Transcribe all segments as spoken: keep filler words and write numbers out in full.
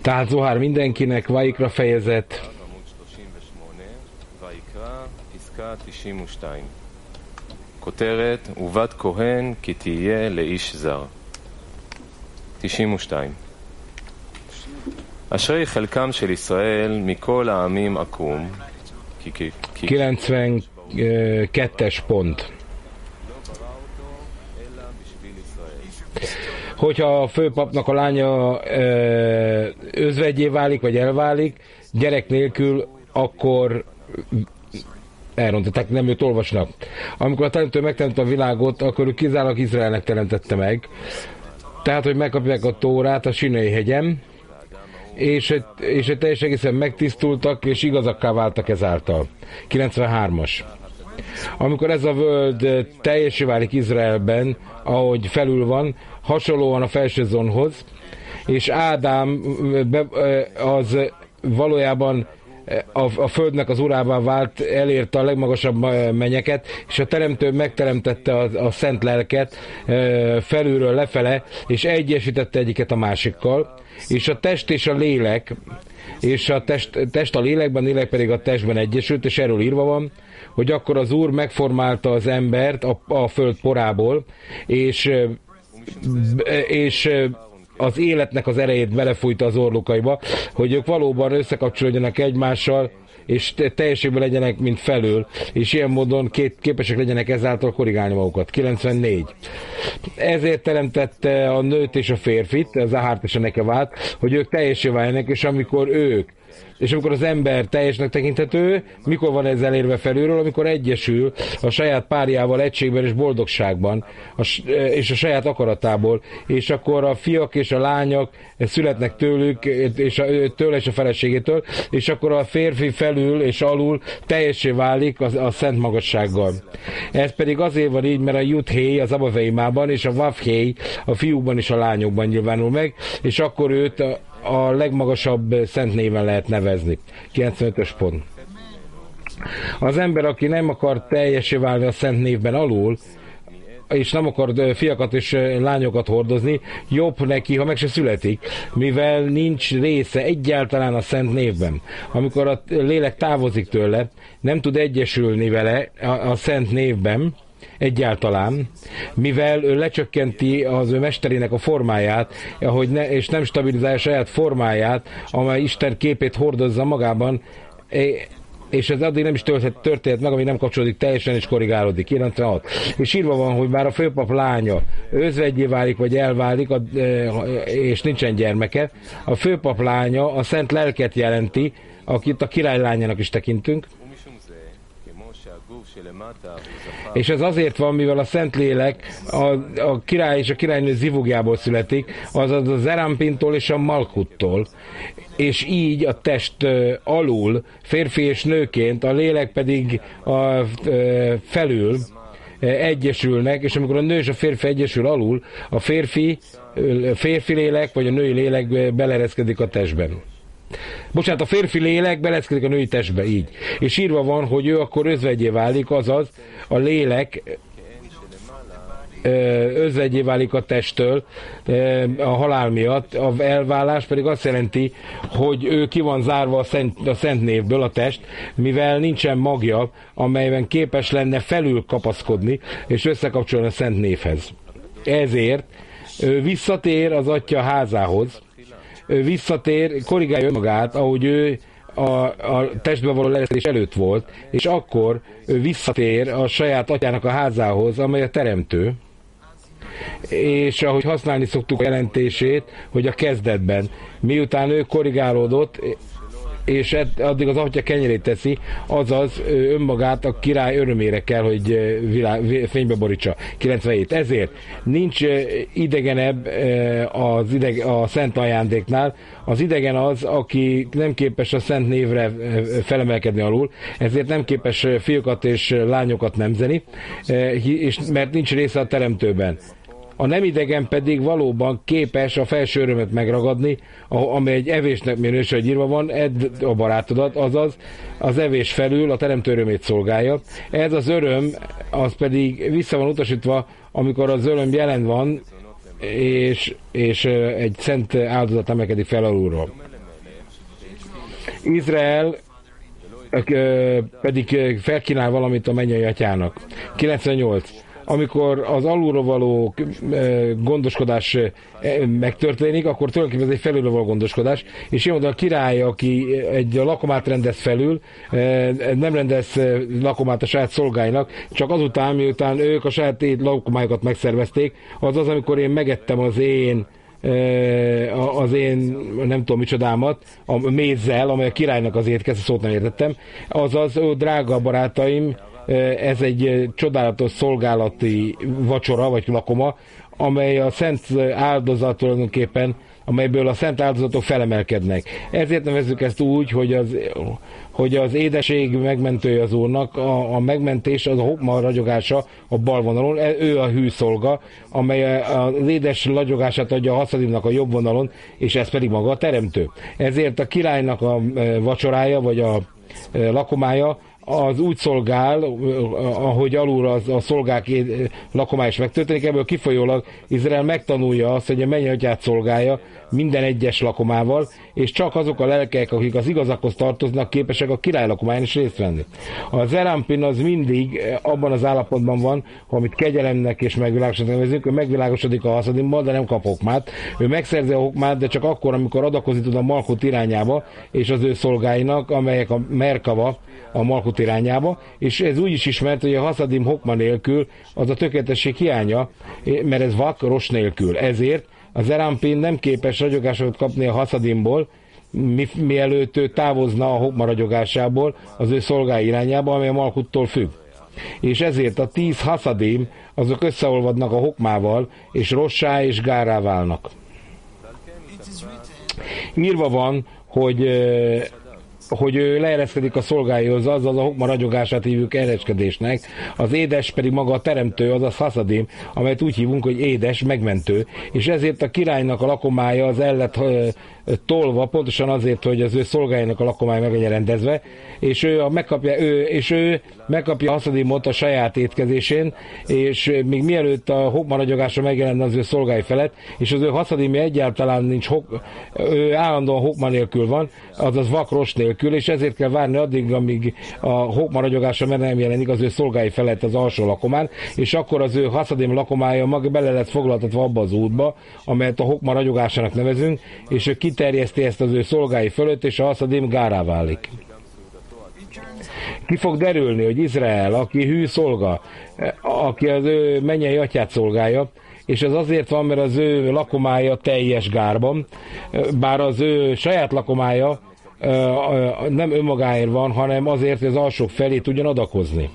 Tehát Zohár mindenkinek, Vajikra fejezet. כותרת, ובת כהן כי תהיה לאיש זר. תשעים ושתיים. אשרי חלקם של ישראל מכל העמים עקום. kilencvenkettes pont. Hogyha a főpapnak a lánya özvegyé válik, vagy elválik, gyerek nélkül, akkor elrontották, nem őt olvasnak. Amikor a teremtő megteremtette a világot, akkor ő kizárólag Izraelnek teremtette meg. Tehát, hogy megkapják a Tórát a Sinai hegyen, és, és teljes egészen megtisztultak, és igazakká váltak ezáltal. kilencvenhármas. Amikor ez a völd teljesé válik Izraelben, ahogy felül van, hasonlóan a felsőzonhoz, és Ádám az valójában a, a földnek az urává vált, elérte a legmagasabb mennyeket, és a teremtő megteremtette a, a szent lelket felülről lefele, és egyesítette egyiket a másikkal, és a test és a lélek, és a test, test a lélekben, a lélek pedig a testben egyesült, és erről írva van, hogy akkor az Úr megformálta az embert a, a föld porából, és, és az életnek az erejét belefújta az orrukaiba, hogy ők valóban összekapcsolódjanak egymással, és teljességben legyenek, mint felül, és ilyen módon két, képesek legyenek ezáltal korrigálni magukat. kilencvennégy. Ezért teremtette a nőt és a férfit, az Áhárt és a Nekevát, hogy ők teljessé váljanak, és amikor ők és amikor az ember teljesnek tekinthető, mikor van ez elérve felülről, amikor egyesül a saját párjával egységben és boldogságban, és a saját akaratából, és akkor a fiak és a lányok születnek tőlük, és a, tőle és a feleségétől, és akkor a férfi felül és alul teljessé válik a, a szent magassággal. Ez pedig azért van így, mert a Jud-Hé az Abaveimában, és a Vav-Hé a fiúkban és a lányokban nyilvánul meg, és akkor őt a a legmagasabb szent néven lehet nevezni. kilencvenötös pont. Az ember, aki nem akar teljessé válni a szent névben alul, és nem akar fiakat és lányokat hordozni, jobb neki, ha meg se születik, mivel nincs része egyáltalán a szent névben. Amikor a lélek távozik tőle, nem tud egyesülni vele a, a szent névben, egyáltalán, mivel ő lecsökkenti az ő mesterének a formáját, ahogy ne, és nem stabilizálja saját formáját, amely Isten képét hordozza magában, és ez addig nem is történt meg, ami nem kapcsolódik teljesen és korrigálódik. kilencvenhat. És írva van, hogy bár a főpap lánya özvegyé válik, vagy elválik, és nincsen gyermeke, a főpap lánya a szent lelket jelenti, akit a királylányának is tekintünk, és ez azért van, mivel a Szentlélek a, a király és a királynő zivugjából születik, azaz az Erampintól és a Malkuttól, és így a test alul, férfi és nőként, a lélek pedig a, felül egyesülnek, és amikor a nő és a férfi egyesül alul, a férfi, férfi lélek vagy a női lélek belereszkedik a testben. Bocsánat, a férfi lélek beleckedik a női testbe, így. És írva van, hogy ő akkor özvegyé válik, azaz a lélek özvegyé válik a testtől a halál miatt, a elválás pedig azt jelenti, hogy ő ki van zárva a szent, a szent névből, a test, mivel nincsen magja, amelyben képes lenne felül kapaszkodni, és összekapcsolni a szent névhez. Ezért ő visszatér az atya házához, ő visszatér, korrigálja magát, ahogy ő a, a testbe való leereszkedés előtt volt, és akkor ő visszatér a saját atyának a házához, amely a teremtő, és ahogy használni szoktuk a jelentését, hogy a kezdetben, miután ő korrigálódott, és addig az atya kenyerét teszi, azaz önmagát a király örömére kell, hogy világ, fénybe borítsa. kilencvenhét. Ezért nincs idegenebb az ideg, a szent ajándéknál. Az idegen az, aki nem képes a szent névre felemelkedni alul, ezért nem képes fiúkat és lányokat nemzeni, és mert nincs része a teremtőben. A nem idegen pedig valóban képes a felső örömet megragadni, amely egy evésnek minősül, hogy írva van, edd a barátodat, azaz az evés felül a teremtő örömét szolgálja. Ez az öröm, az pedig vissza van utasítva, amikor az öröm jelen van, és, és egy szent áldozat emelkedik fel alulról. Izrael pedig felkínál valamit a mennyei atyának. kilencvennyolc. Amikor az alulról való gondoskodás megtörténik, akkor tulajdonképpen ez egy felülről való gondoskodás, és ilyen a király, aki egy lakomát rendez felül, nem rendez lakomát a saját szolgáinak, csak azután, miután ők a saját lakomájukat megszervezték, az az, amikor én megettem az én az én nem tudom micsodámat, a mézzel, amely a királynak az étkezte, szót nem értettem, azaz, ó, drága barátaim, ez egy csodálatos szolgálati vacsora, vagy lakoma, amely a szent áldozat tulajdonképpen, amelyből a szent áldozatok felemelkednek. Ezért nevezzük ezt úgy, hogy az, hogy az édesség megmentője az Úrnak, a, a megmentés, az a hokma ragyogása a bal vonalon, ő a hű szolga, amely az édes ragyogását adja a haszadimnak a jobb vonalon, és ez pedig maga a teremtő. Ezért a királynak a vacsorája, vagy a lakomája, az úgy szolgál, ahogy alul az, a szolgák lakomája is megtörténik, ebből kifolyólag Izrael megtanulja azt, hogy a mennyei atyát szolgálja minden egyes lakomával, és csak azok a lelkek, akik az igazakhoz tartoznak, képesek a király lakomáján is részt venni. A Zerampin az mindig abban az állapotban van, amit kegyelemnek és megvilágosodnak nevezünk, ő megvilágosodik a haszadimban, de nem kap hokmát. Ő megszerzi a hokmát, de csak akkor, amikor adakozni tud a Malkut irányába, és az ő szolgáinak, amelyek a Merkava, a Malkut irányába, és ez úgy is ismert, hogy a haszadim hokma nélkül az a tökéletesség hiánya, mert ez vak, ros nélkül. Ezért a Zerampin nem képes ragyogásokat kapni a haszadimból, mi, mielőtt ő távozna a hokma ragyogásából az ő szolgái irányába, amely a Malkuttól függ. És ezért a tíz haszadim, azok összeolvadnak a hokmával, és rossá és gárá válnak. Írva van, hogy hogy ő leereszkedik a szolgáihoz, azaz a hokma ragyogását hívjuk ereskedésnek, az édes pedig maga a teremtő, azaz haszadim, amelyet úgy hívunk, hogy édes, megmentő, és ezért a királynak a lakomája az el lett tolva, pontosan azért, hogy az ő szolgáinak a lakomája meg legyen rendezve, és ő, a megkapja, ő, és ő megkapja a haszadimot a saját étkezésén, és még mielőtt a hokma ragyogása megjelenne az ő szolgái felett, és az ő haszadimja egyáltalán nincs, hok, ő állandóan hokma nélkül van, azaz vakros nélkül, és ezért kell várni addig, amíg a hokma ragyogása meg nem jelenik az ő szolgái felett az alsó lakomán, és akkor az ő haszadim lakomája maga bele lett foglaltatva abba az útba, amelyet a hokma ragyogásának nevezünk, és ő kiterjeszti ezt az ő szolgái fölött, és a haszadim gárá válik. Ki fog derülni, hogy Izrael, aki hű szolga, aki az ő mennyei atyát szolgálja, és ez azért van, mert az ő lakomája teljes gárban, bár az ő saját lakomája nem önmagáért van, hanem azért, hogy az alsók felé tudjon adakozni.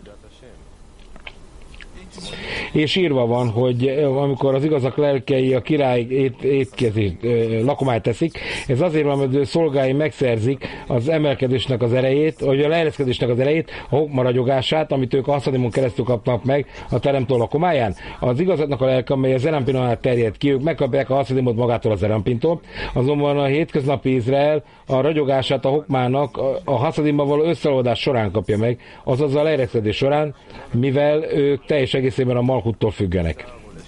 És írva van, hogy amikor az igazak lelkei a király ét, étkezést, lakományt teszik, ez azért van, mert szolgái megszerzik az emelkedésnek az erejét, vagy a leereszkedésnek az erejét, a hokma ragyogását, amit ők a haszadimon keresztül kapnak meg a teremtő lakomáján. Az igazaknak a lelke, amely a Zerampinonál terjed ki, ők megkapják a haszadimot magától a Zerampintól, azonban a hétköznapi Izrael a ragyogását a hokmának a haszadimban való összeoldás során kapja meg, azaz a leereszkedés során, mivel ők teljes egészében a Malkuttól függenek.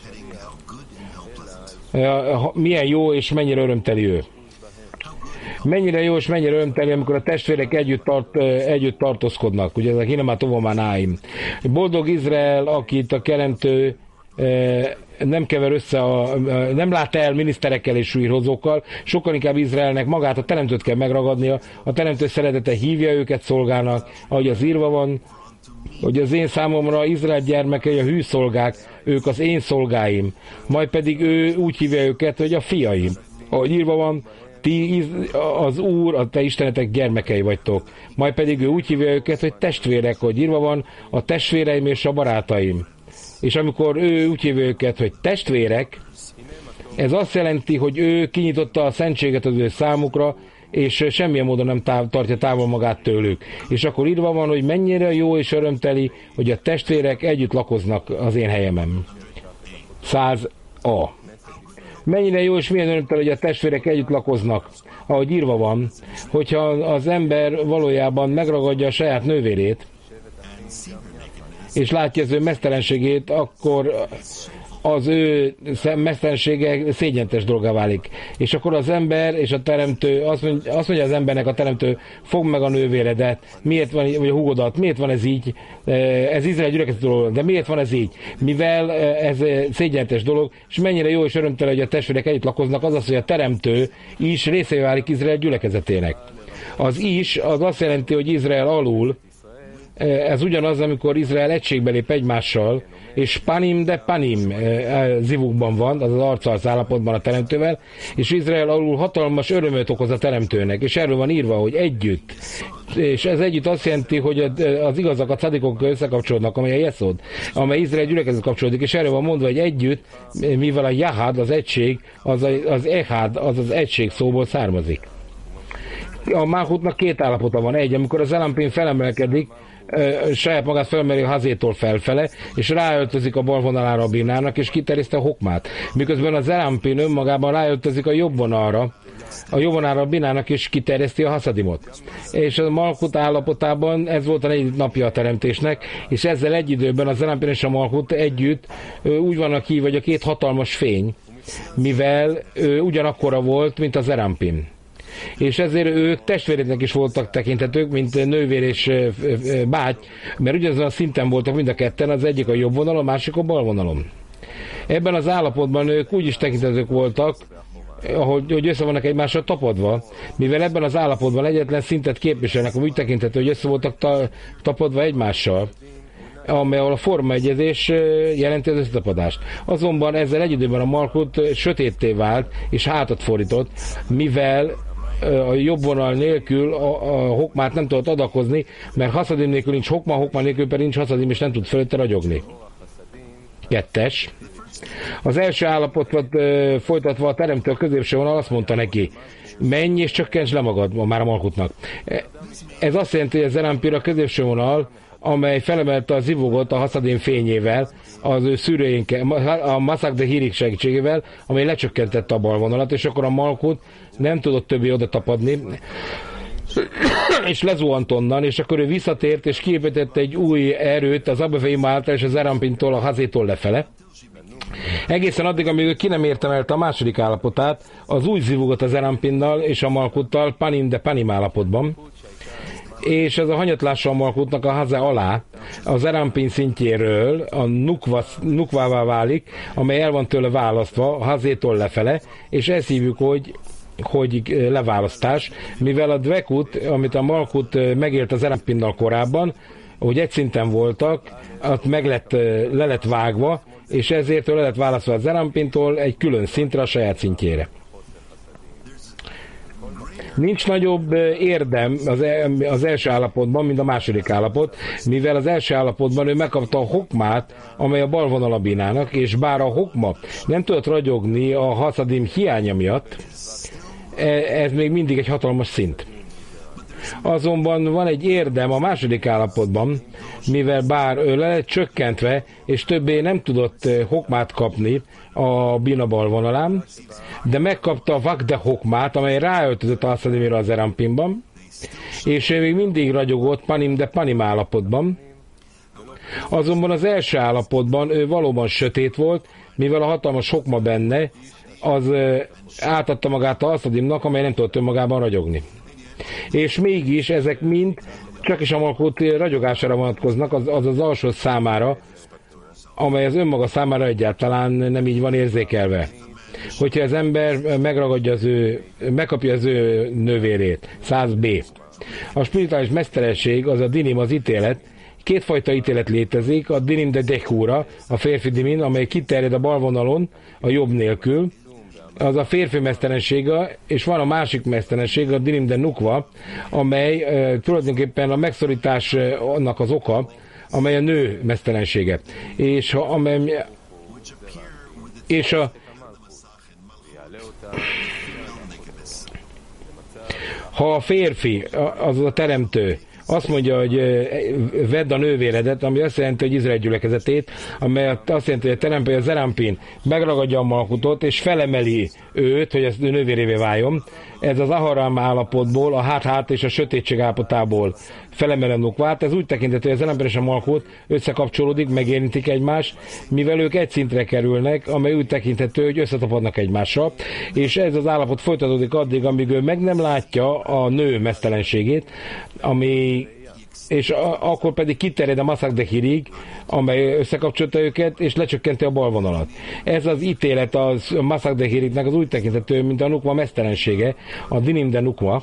Milyen jó és mennyire örömteli ő. Mennyire jó és mennyire örömteli, amikor a testvérek együtt, tart, együtt tartózkodnak. Ugye ez a Hinemá Tovománáim. Boldog Izrael, akit a teremtő nem kever össze, a, nem lát el miniszterekkel és súlyhozókkal, sokkal inkább Izraelnek magát a teremtőt kell megragadnia, a teremtő szeretete hívja őket szolgálnak, ahogy az írva van, hogy az én számomra Izrael gyermekei a hű szolgák, ők az én szolgáim, majd pedig ő úgy hívja őket, hogy a fiaim. Ahogy írva van, ti az Úr, a te istenetek gyermekei vagytok. Majd pedig ő úgy hívja őket, hogy testvérek, hogy írva van, a testvéreim és a barátaim. És amikor ő úgy hívja őket, hogy testvérek, ez azt jelenti, hogy ő kinyitotta a szentséget az ő számukra, és semmilyen módon nem táv, tartja távol magát tőlük. És akkor írva van, hogy mennyire jó és örömteli, hogy a testvérek együtt lakoznak az én helyemen. száz a. Mennyire jó és milyen örömteli, hogy a testvérek együtt lakoznak. Ahogy írva van, hogyha az ember valójában megragadja a saját nővérét, és látja az ő meztelenségét, akkor az ő mesztelensége szégyentes dolgá válik. És akkor az ember és a teremtő, azt mondja, azt mondja az embernek a teremtő, fogd meg a nővéredet, miért van, vagy a húgodat, miért van ez így, ez Izrael gyülekezet dolog, de miért van ez így? Mivel ez szégyentes dolog, és mennyire jó és örömtelen, hogy a testvérek együtt lakoznak, az az, hogy a teremtő is részévé válik Izrael gyülekezetének. Az is, az azt jelenti, hogy Izrael alul, ez ugyanaz, amikor Izrael egységbe lép egymással, és panim de panim zivukban van, az az arc-arc állapotban a teremtővel, és Izrael alul hatalmas örömöt okoz a teremtőnek, és erről van írva, hogy együtt. És ez együtt azt jelenti, hogy az igazak a cadikok összekapcsolódnak, amely a Jeszod, amely Izrael gyülekezet kapcsolódik, és erről van mondva, hogy együtt, mivel a Jahad, az egység, az az Ehad, az az egység szóból származik. A Máhutnak két állapota van. Egy, amikor az Elampin felemelkedik, saját magát felemeli a hazétól felfele, és ráöltözik a bal vonalára a binának, és kiterjeszti a hokmát. Miközben az Elampin önmagában ráöltözik a jobb vonalra, a jobb vonalra a binának, és kiterjeszti a haszadimot. És a Malkut állapotában ez volt a negyedik napja a teremtésnek, és ezzel egy időben az Elampin és a Malkut együtt úgy vannak hívva, hogy a két hatalmas fény, mivel ő ugyanakkora volt, mint az Elampin. És ezért ők testvéreknek is voltak tekintetők, mint nővér és báty, mert ugyanazon a szinten voltak mind a ketten, az egyik a jobb vonalon, a másik a bal vonalon. Ebben az állapotban ők úgy is tekintetők voltak, ahogy, hogy össze vannak egymással tapadva, mivel ebben az állapotban egyetlen szintet képviselnek, úgy tekintető, hogy össze voltak ta, tapadva egymással, amely a formaegyezés jelenti az összetapadást. Azonban ezzel egy időben a Malkut sötétté vált, és hátat fordított, mivel a jobb vonal nélkül a, a hokmát nem tudott adakozni, mert haszadim nélkül nincs hokma, hokma nélkül pedig nincs haszadim, és nem tud fölötte ragyogni. Kettes. Az első állapotot uh, folytatva a teremtő a középső vonal azt mondta neki, menj és csökkents le magad, már a Malkutnak. Ez azt jelenti, hogy az Elampir a középső vonal, amely felemelte a zivogot a haszadim fényével, az ő szűrőjénkkel, a Maszak de Hírik segítségével, amely lecsökkentette a bal vonalat, és akkor a Malkut nem tudott többé oda tapadni, és lezuhant onnan, és akkor ő visszatért, és kiépítette egy új erőt az Abefeim által és az Erampintól, a hazétól lefele. Egészen addig, amíg ő ki nem értemelte a második állapotát, az új zivugot az Erampinnal és a Malkuttal, panim de panim állapotban, és ez a hanyatlása a Malkutnak a haza alá, az Erampin szintjéről a nukva, nukvává válik, amely el van tőle választva, a hazétól lefele, és ezt hívjuk, hogy hogy leválasztás, mivel a dvekut, amit a Malkut megélt az Erampinnal korábban, hogy egy szinten voltak, ott meg lett, le lett vágva, és ezért le lett választva az Erampintól egy külön szintre, a saját szintjére. Nincs nagyobb érdem az, az első állapotban, mint a második állapot, mivel az első állapotban ő megkapta a hokmát, amely a bal vonal a binának, és bár a hokma nem tudott ragyogni a haszadim hiánya miatt, ez még mindig egy hatalmas szint. Azonban van egy érdem a második állapotban, mivel bár ő le lett csökkentve, és többé nem tudott hokmát kapni a bina bal vonalán, de megkapta a vakde hokmát, amely ráöltözött a haszadimira az Erampinban, és ő még mindig ragyogott panim de panim állapotban. Azonban az első állapotban ő valóban sötét volt, mivel a hatalmas hokma benne, az átadta magát a haszadimnak, amely nem tudott önmagában ragyogni. És mégis ezek mind csak is a Malkut ragyogására vonatkoznak, az, az az alsó számára, amely az önmaga számára egyáltalán nem így van érzékelve. Hogyha az ember megragadja az ő, megkapja az ő nővérét, száz bé. A spirituális mesztelenség, az a dinim, az ítélet, kétfajta ítélet létezik, a dinim de dechúra, a férfi dimin, amely kiterjed a bal vonalon, a jobb nélkül, az a férfi mesztelensége, és van a másik mesztelenség, a dinim de nukva, amely e, tulajdonképpen a megszorítás e, annak az oka, amely a nő mesztelensége. És, ha, amely, és a ha a férfi, az a teremtő, azt mondja, hogy vedd a nővéredet, ami azt jelenti, hogy Izrael gyülekezetét, amely azt jelenti, hogy a teremtő, a Zerampin megragadja a Malkutot, és felemeli őt, hogy ez nővérévé váljon. Ez az Aharam állapotból, a hát-hát és a sötétség állapotából felemeli Nukvát. Ez úgy tekinthető, hogy a Zerampin és a Malkut összekapcsolódik, megérintik egymást, mivel ők egy szintre kerülnek, amely úgy tekinthető, hogy összetapadnak egymással, és ez az állapot folytatódik addig, amíg ő meg nem látja a nő meztelenségét, ami és a, akkor pedig kiterjed a Maszak de Hirig, amely összekapcsolta őket, és lecsökkenti a balvonalat. Ez az ítélet az Maszak de Hirignek az úgy tekinthető, mint a Nukva mesztelensége, a Dinim de Nukva,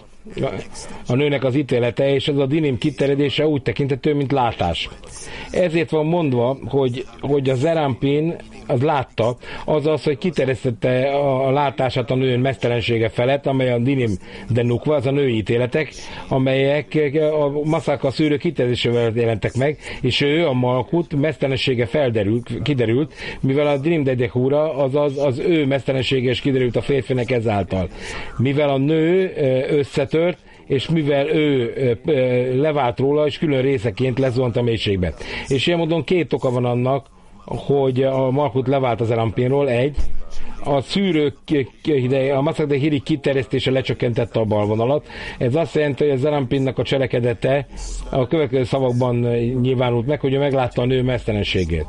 a nőnek az ítélete, és ez a Dinim kiterjedése úgy tekinthető, mint látás. Ezért van mondva, hogy, hogy a Zerampin az látta, az az, hogy kiterjesztette a látását a nő mesztelensége felett, amely a Dinim de Nukva, az a női ítéletek, amelyek a Maszaka szűrő kiterjedésével jelentek meg, és ő, a Malkut mesztelensége felderült, kiderült, mivel a Dinim de Dechura, azaz az ő mesztelensége is kiderült a férfinek ezáltal. Mivel a nő összetört, és mivel ő levált róla, és külön részeként lezuhant a mélységbe. És ilyen módon két oka van annak, hogy a Malkut levált az Zerampinról. Egy, a szűrők ideje, a Maszak de Hirig kiterjesztése lecsökkentette a balvonalat. Ez azt jelenti, hogy a Zerampinnak a cselekedete a következő szavakban nyilvánult meg, hogy ő meglátta a nő mesztelenségét.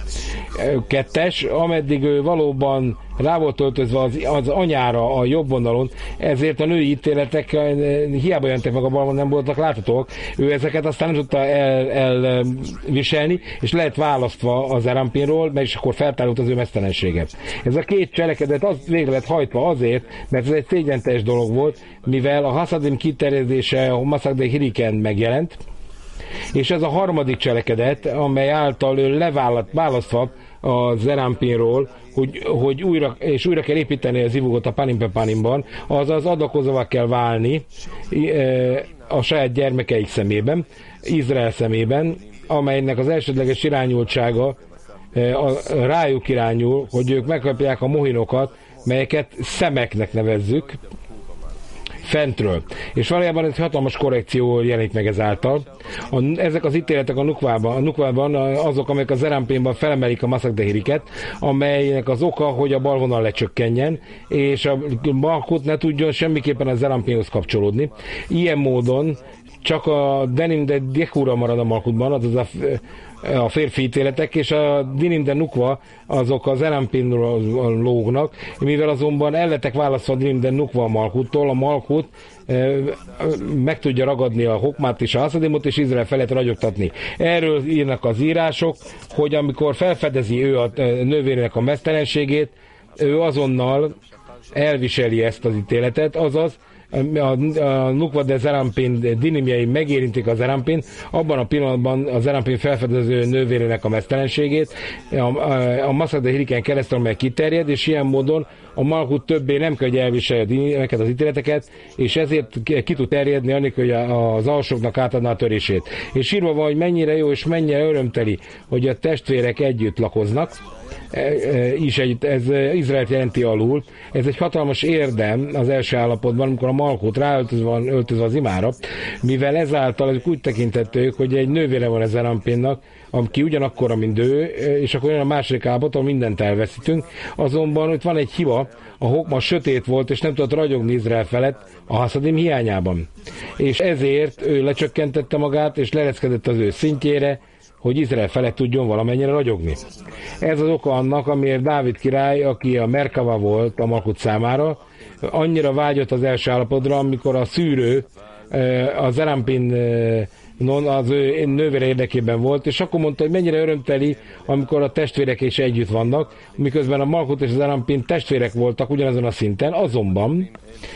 Kettes, ameddig ő valóban rá volt öltözve az, az anyára a jobb oldalon, ezért a női ítéletek hiába jelentek meg a balon, nem voltak láthatók. Ő ezeket aztán nem tudta elviselni, el, és lehet választva az Zerampinról, mert is akkor feltárult az ő mesztelensége. Ez a két cselekedet az végre lett hajtva azért, mert ez egy szégyenteljes dolog volt, mivel a Haszadim kiterjedése a Maszak de Hirigen megjelent, és ez a harmadik cselekedet, amely által ő leválasztva a Zerampinról, hogy, hogy újra, és újra kell építeni az ivugot a Panimpe Panimban, azaz adakozóvá kell válni a saját gyermekeik szemében, Izrael szemében, amelynek az elsődleges irányultsága rájuk irányul, hogy ők megkapják a mohinokat, melyeket szemeknek nevezzük, fentről. És valójában egy hatalmas korrekció jelenik meg ezáltal. A, ezek az ítéletek a Nukvában, a Nukvában azok, amelyek a Zerampinban felemelik a Maszak de Hiriget, amelynek az oka, hogy a balvonal lecsökkenjen, és a Malkut ne tudjon semmiképpen a Zerampinhoz kapcsolódni. Ilyen módon csak a Dinim de Dechura marad a Malkutban, azaz a a férfi ítéletek, és a Dinim de Nukva azok az Zerampinról lógnak, mivel azonban el lettek választva a Dinim de Nukva a Malkuttól, a Malkut e, meg tudja ragadni a Hokmát és a Haszadimot, és Izrael felett ragyogtatni. Erről írnak az írások, hogy amikor felfedezi ő a nővérének a mesztelenségét, ő azonnal elviseli ezt az ítéletet, azaz a, a Nukva de Zerampin dinimjei megérintik a Zerampin, abban a pillanatban a Zerampin felfedező nővérének a mesztelenségét, a, a, a Maszak de Hirigen keresztül, amely kiterjed, és ilyen módon a Malkut többé nem kell, hogy elviselje neked az ítéleteket, és ezért ki tud terjedni, anélkül, hogy az alsóknak átadná a törését. És írva van, hogy mennyire jó és mennyire örömteli, hogy a testvérek együtt lakoznak, is egy, ez Izraelt jelenti alul. Ez egy hatalmas érdem az első állapotban, amikor a Malkut ráöltözve van öltözve az imára, mivel ezáltal ezek úgy tekintettők, hogy egy nővére van a Zerampinnak, aki ugyanakkora, mint ő, és akkor jön a második állapot, ahol mindent elveszítünk. Azonban itt van egy hiba, a Hokma sötét volt, és nem tudott ragyogni Izrael felett a Haszadim hiányában. És ezért ő lecsökkentette magát, és leereszkedett az ő szintjére, hogy Izrael felett tudjon valamennyire ragyogni. Ez az oka annak, amiért Dávid király, aki a Merkava volt a Malkut számára, annyira vágyott az első állapodra, amikor a szűrő a Zerampin az ő nővére érdekében volt, és akkor mondta, hogy mennyire örömteli, amikor a testvérek is együtt vannak, miközben a Malkut és a Zerampin testvérek voltak ugyanazon a szinten, azonban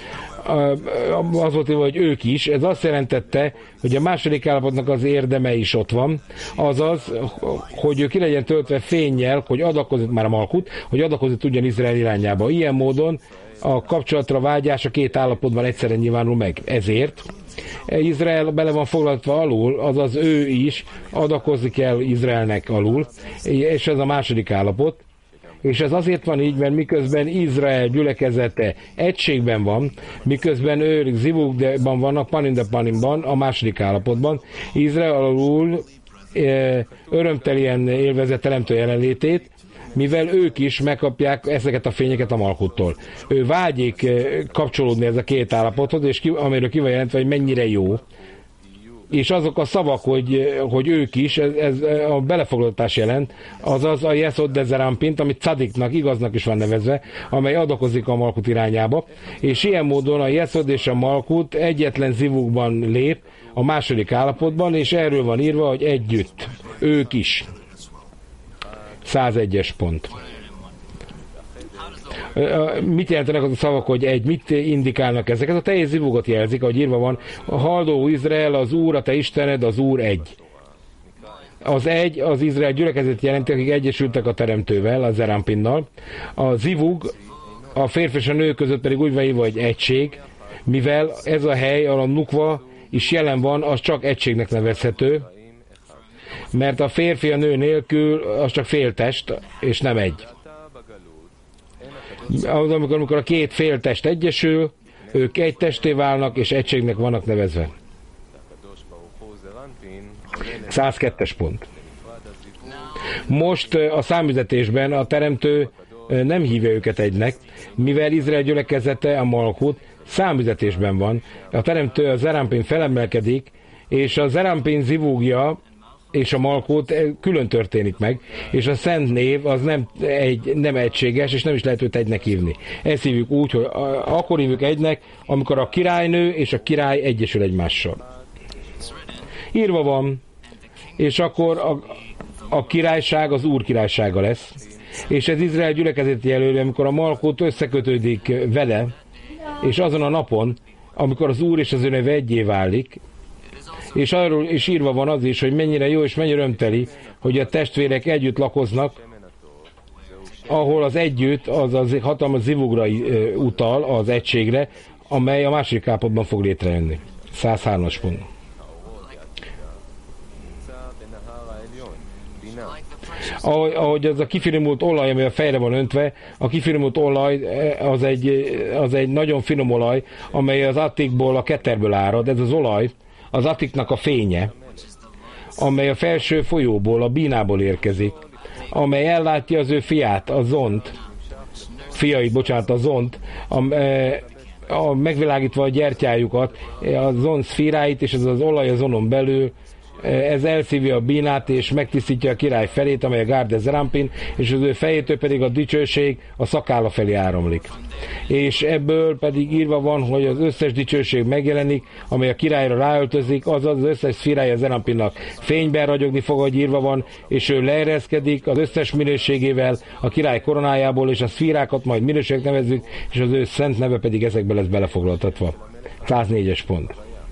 az volt, hogy ők is, ez azt jelentette, hogy a második állapotnak az érdeme is ott van, azaz, hogy ő ki legyen töltve fénnyel, hogy adakozni, már a Malkut, hogy adakozni tudjon Izrael irányába. Ilyen módon a kapcsolatra vágyás a két állapotban egyszerre nyilvánul meg. Ezért Izrael bele van foglaltva alul, azaz ő is adakozni kell Izraelnek alul, és ez a második állapot. És ez azért van így, mert miközben Izrael gyülekezete egységben van, miközben ők zivugban vannak, panim de panimban, a második állapotban, Izrael alul örömtelien élvezett teremtő jelenlétét, mivel ők is megkapják ezeket a fényeket a Malkuttól. Ő vágyik kapcsolódni ez a két állapothoz, és ki, amiről ki van jelentve, hogy mennyire jó. És azok a szavak, hogy, hogy ők is, ez, ez a belefoglaltás jelent, azaz a Yesod de Zerampint, amit Cadiknak, igaznak is van nevezve, amely adakozik a Malkut irányába, és ilyen módon a Yesod és a Malkut egyetlen zivukban lép, a második állapotban, és erről van írva, hogy együtt, ők is. százegyes pont. Mit jelentenek az a szavak, hogy egy, mit indikálnak ezek? Ez a teljes zivugot jelzik, ahogy írva van, a haldó Izrael, az Úr, a te Istened, az Úr egy. Az egy, az Izrael gyülekezet jelenti, akik egyesültek a teremtővel, a Zerampinnal. A zivug, a férfi és a nő között pedig úgy van írva, hogy egység, mivel ez a hely, ahol a nukva is jelen van, az csak egységnek nevezhető, mert a férfi a nő nélkül az csak féltest, és nem egy. Az, amikor, amikor a két féltest egyesül, ők egy testé válnak, és egységnek vannak nevezve. százkettes pont. Most a számüzetésben a teremtő nem hívja őket egynek, mivel Izrael gyülekezete, a Malkut számüzetésben van. A teremtő, a Zerampin felemelkedik, és a Zerampin zivúgja és a Malkut külön történik meg, és a szent név az nem, egy, nem egységes, és nem is lehet őt egynek hívni. Ezt hívjuk úgy, hogy akkor hívjuk egynek, amikor a királynő és a király egyesül egymással. Írva van, és akkor a, a királyság az Úr királysága lesz, és ez Izrael gyülekezeti jelölő, amikor a Malkut összekötődik vele, és azon a napon, amikor az Úr és az ő neve egyé válik, és arról is írva van az is, hogy mennyire jó és mennyire örömteli, hogy a testvérek együtt lakoznak, ahol az együtt, az az hatalmas zivugra utal, az egységre, amely a második állapotban fog létrejönni. százhármas pont. Ahogy, ahogy az a kifinomult olaj, ami a fejre van öntve, a kifinomult olaj az egy, az egy nagyon finom olaj, amely az attikból, a keterből árad. Ez az olaj, az attiknak a fénye, amely a felső folyóból, a bínából érkezik, amely ellátja az ő fiát, a zont, fiait, bocsánat, a zont, a, a, megvilágítva a gyertyájukat, a zont szfíráit, és ez az olaj a zonon belül, ez elszívja a bínát, és megtisztítja a király felét, amely a Gárde Zerampin, és az ő fejétől pedig a dicsőség a szakálla felé áramlik. És ebből pedig írva van, hogy az összes dicsőség megjelenik, amely a királyra ráöltözik, azaz az összes szfírája Zerampinnak fényben ragyogni fog, hogy írva van, és ő leereszkedik az összes minőségével a király koronájából, és a szfírákat majd minőségnek nevezzük, és az ő szent neve pedig ezekbe lesz belefoglaltatva. száznégyes pont.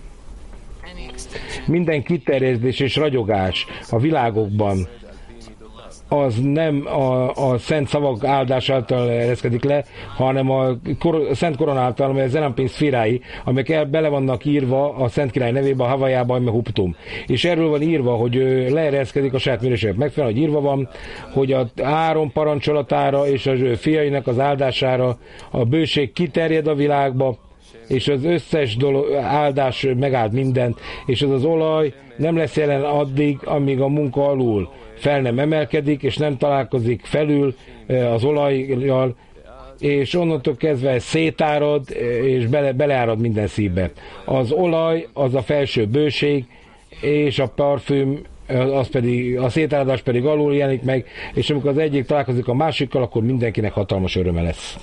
Minden kiterjesztés és ragyogás a világokban az nem a, a szent szavak áldás által ereszkedik le, hanem a kor, szent koron által, amely a Zerampin szfírái, amelyek el, bele vannak írva a Szent Király nevébe, a Havajába, a Huptum. És erről van írva, hogy ő leereszkedik a saját minőségek megfelelően, hogy írva van, hogy a Áron parancsolatára és az ő fiainak az áldására a bőség kiterjed a világba, és az összes dolog, áldás megáld mindent, és az az olaj nem lesz jelen addig, amíg a munka alul fel nem emelkedik, és nem találkozik felül az olajjal, és onnantól kezdve szétárad, és bele, beleárad minden szívbe. Az olaj, az a felső bőség, és a parfüm, az pedig, a szétáradás pedig alul jelenik meg, és amikor az egyik találkozik a másikkal, akkor mindenkinek hatalmas öröme lesz.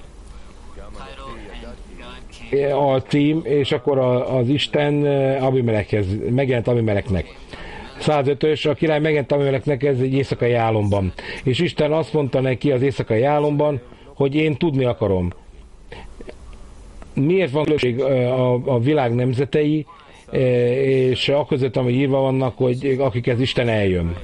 A cím, és akkor az Isten Abimelekhez, megjelent Abimeleknek. százötös, a király megjelent Abimeleknek, ez egy éjszakai álomban. És Isten azt mondta neki az éjszakai álomban, hogy én tudni akarom. Miért van különbség a, a világ nemzetei, és aközött, ami írva vannak, hogy akikhez Isten eljön.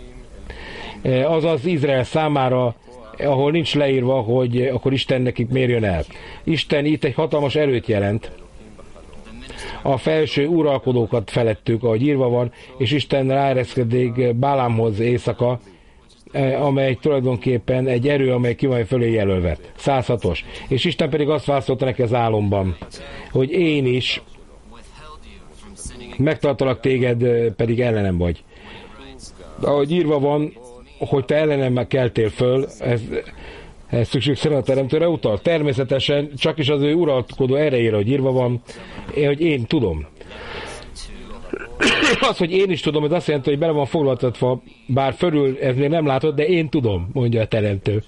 Azaz Izrael számára, ahol nincs leírva, hogy akkor Isten nekik miért jön el. Isten itt egy hatalmas erőt jelent. A felső uralkodókat felettük, ahogy írva van, és Isten ráereszkedik Bálámhoz éjszaka, amely tulajdonképpen egy erő, amely ki van fölé jelölve. száz hatos. És Isten pedig azt válaszolta neki az álomban, hogy én is megtartalak téged, pedig ellenem vagy. Ahogy írva van, hogy te ellenem keltél föl, ez, ez szükségszerűen a teremtőre utal. Természetesen csak is az ő uralkodó erejére, hogy írva van, hogy én tudom. Az, hogy én is tudom, ez azt jelenti, hogy bele van foglaltatva, bár fölül ez még nem látod, de én tudom, mondja a teremtő.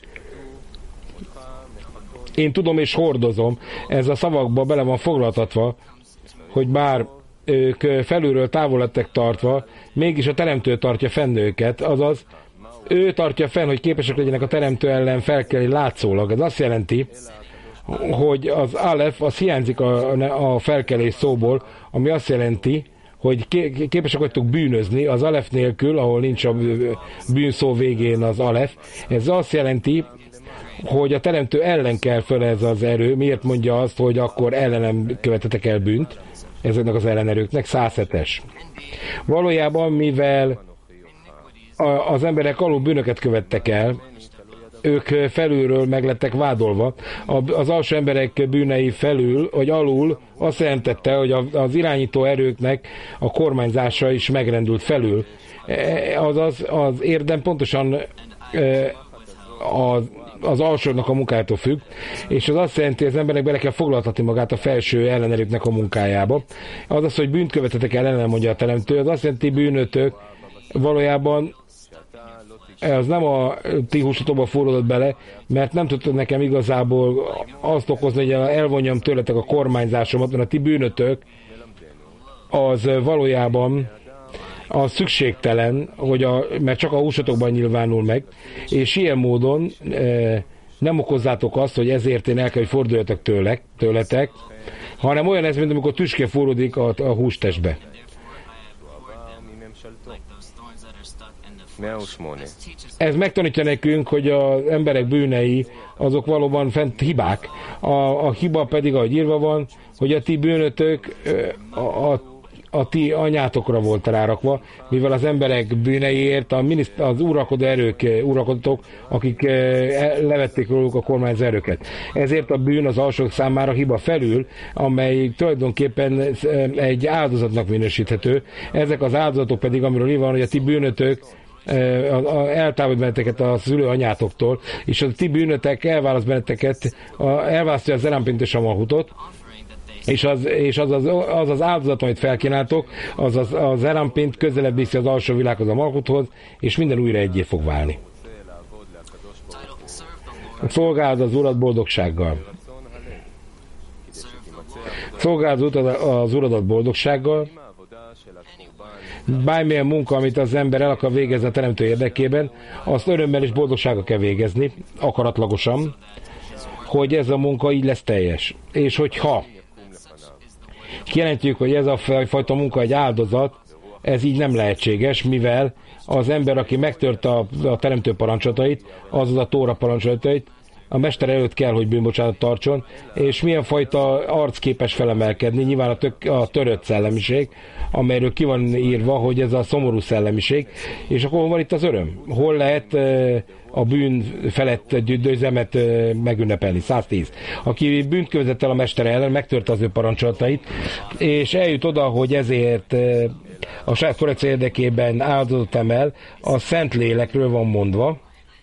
Én tudom és hordozom. Ez a szavakba bele van foglaltatva, hogy bár ők felülről távol lettek tartva, mégis a teremtő tartja fenn őket, azaz ő tartja fenn, hogy képesek legyenek a teremtő ellen felkelni látszólag. Ez azt jelenti, hogy az Alef, az hiányzik a, a felkelés szóból, ami azt jelenti, hogy képesek vagytok bűnözni, az Alef nélkül, ahol nincs a bűnszó végén az Alef. Ez azt jelenti, hogy a teremtő ellen kell föl ez az erő. Miért mondja azt, hogy akkor ellenem követetek el bűnt ezeknek az ellenerőknek? száz hetes. Valójában, mivel az emberek alul bűnöket követtek el, ők felülről meglettek vádolva. Az alsó emberek bűnei felül, vagy alul azt jelentette, hogy az irányító erőknek a kormányzása is megrendült felül. Azaz az érdem pontosan az, az alsónak a munkájától függ, és az azt jelenti, hogy az emberek bele kell foglaltatni magát a felső ellenerőknek a munkájába. Az az, hogy bűnt követetek el, ellen mondja a teremtő, az azt jelenti, bűnötök valójában az nem a ti húsotokba forródott bele, mert nem tudtad nekem igazából azt okozni, hogy elvonjam tőletek a kormányzásomat, mert a ti bűnötök az valójában az szükségtelen, hogy a, mert csak a húsotokban nyilvánul meg, és ilyen módon e, nem okozzátok azt, hogy ezért én el kell, hogy forduljatok tőlek, tőletek, hanem olyan ez, mint amikor tüske forródik a, a hústestbe. Ez megtanítja nekünk, hogy az emberek bűnei azok valóban fent hibák. A, a hiba pedig, ahogy írva van, hogy a ti bűnötök a, a, a ti anyátokra volt rárakva, mivel az emberek bűneiért a miniszt, az uralkodó erők uralkodók, akik levették róluk a kormányzó erőket. Ezért a bűn az alsók számára hiba felül, amely tulajdonképpen egy áldozatnak minősíthető. Ezek az áldozatok pedig, amiről írva van, hogy a ti bűnötök eltávolít benneteket a szülő anyátoktól, és a ti bűnötek elválaszt benneteket, elválasztja az Erampint és a Malhutot, és az és az, az, az, az áldozat, amit felkínáltok, az az, az Erampint közelebb viszi az alsó világhoz, a Malhuthoz, és minden újra egyé fog válni. Szolgáld az Urat boldogsággal. Szolgáld az Uradat boldogsággal. Bármilyen munka, amit az ember el akar végezni a teremtő érdekében, azt örömmel és boldogsággal kell végezni, akaratlagosan, hogy ez a munka így lesz teljes. És hogyha kijelentjük, hogy ez a fajta munka egy áldozat, ez így nem lehetséges, mivel az ember, aki megtörte a, a teremtő parancsolatait, azaz a Tóra parancsolatait, a mester előtt kell, hogy bűnbocsánatot tartson, és milyen fajta arc képes felemelkedni, nyilván a, tök, a törött szellemiség, amelyről ki van írva, hogy ez a szomorú szellemiség, és akkor van itt az öröm. Hol lehet a bűn felett győzelmet megünnepelni? száz tíz. Aki bűnt követett el a mester ellen, megtörte az ő parancsolatait, és eljut oda, hogy ezért a saját korrekció érdekében áldozatot emel, a Szent Lélekről van mondva,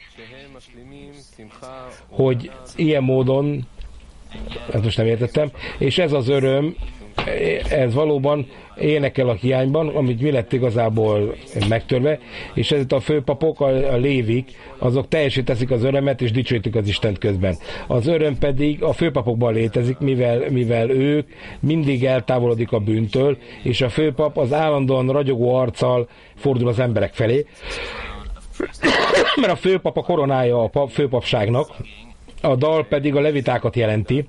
hogy ilyen módon, ezt most nem értettem, és ez az öröm, ez valóban énekel a hiányban, amit mi lett igazából megtörve, és ezért a főpapok, a, a lévik, azok teljesen teszik az örömet, és dicsőítik az Istent közben. Az öröm pedig a főpapokban létezik, mivel, mivel ők mindig eltávolodik a bűntől, és a főpap az állandóan ragyogó arccal fordul az emberek felé, mert a főpap a koronája a pap, főpapságnak, a dal pedig a levitákat jelenti,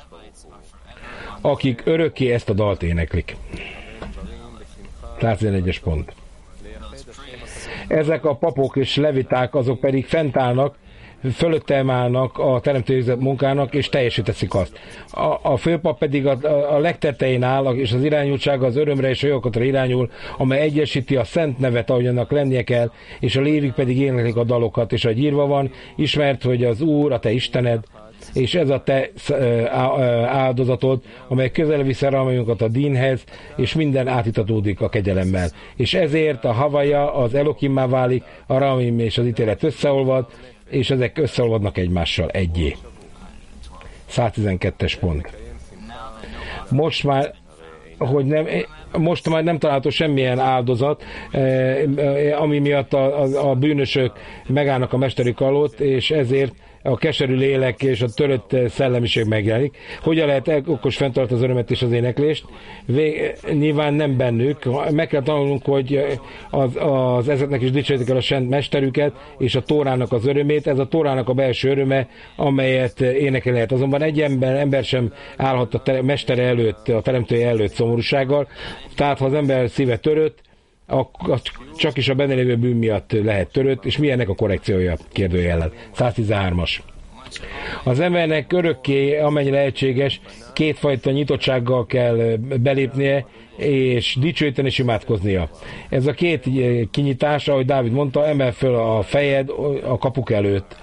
akik örökké ezt a dalt éneklik. száztizenegyes pont. Ezek a papok és leviták azok pedig fentállnak, fölötte emelnek a teremtői munkának, és teljesíteszik azt. A, a főpap pedig a, a, a legtetején áll, és az irányultsága az örömre és a jókatra irányul, amely egyesíti a szent nevet, ahogy annak lennie kell, és a lévik pedig éneklik a dalokat, és ahogy írva van, ismert, hogy az Úr, a te Istened, és ez a te áldozatod, amely közel visz szerelmünket a dínhez, és minden átitatódik a kegyelemmel. És ezért a havaja az Elokimmá válik, a ramim és az ítélet összeolvad, és ezek összeolvadnak egymással egyé. száztizenkettes pont. Most már, hogy nem, most már nem található semmilyen áldozat, ami miatt a, a, a bűnösök megállnak a mesterük alatt, és ezért a keserű lélek és a törött szellemiség megjelenik. Hogyan lehet okos fenntartani az örömet és az éneklést? Vég, nyilván nem bennük. Meg kell tanulnunk, hogy az, az ezeknek is dicsőítik el a sent mesterüket, és a Tórának az örömét. Ez a Tórának a belső öröme, amelyet énekelni lehet. Azonban egy ember, ember sem állhat a te, mestere előtt, a teremtője előtt szomorúsággal. Tehát, ha az ember szíve törött, akkor csak is a benne lévő bűn miatt lehet törött, és mi ennek a korrekciója? Kérdőjellel. száztizenhármas. Az embernek örökké, amennyire lehetséges, kétfajta nyitottsággal kell belépnie, és dicsőíteni és imádkoznia. Ez a két kinyitás, ahogy Dávid mondta, emel föl a fejed a kapuk előtt.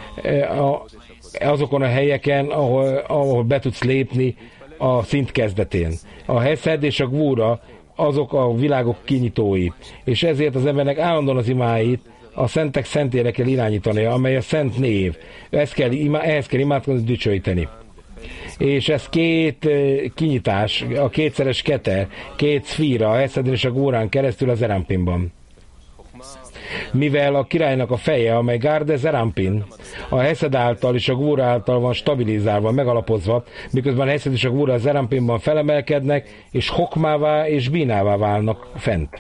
Azokon a helyeken, ahol, ahol be tudsz lépni a szint kezdetén. A heszed és a gvúra azok a világok kinyitói, és ezért az embernek állandóan az imáit a szentek szentére kell irányítania, amely a szent név. Ezt kell, ehhez kell imádkozni, dicsőíteni. És ez két kinyitás, a kétszeres kete, két szfíra, a heszeden és a górán keresztül az Zerampinban. Mivel a királynak a feje, amely Gárde Zerampin, a heszed által és a gvóra által van stabilizálva, megalapozva, miközben a heszed és a gvóra a Zerampinban felemelkednek, és hokmává és bínává válnak fent.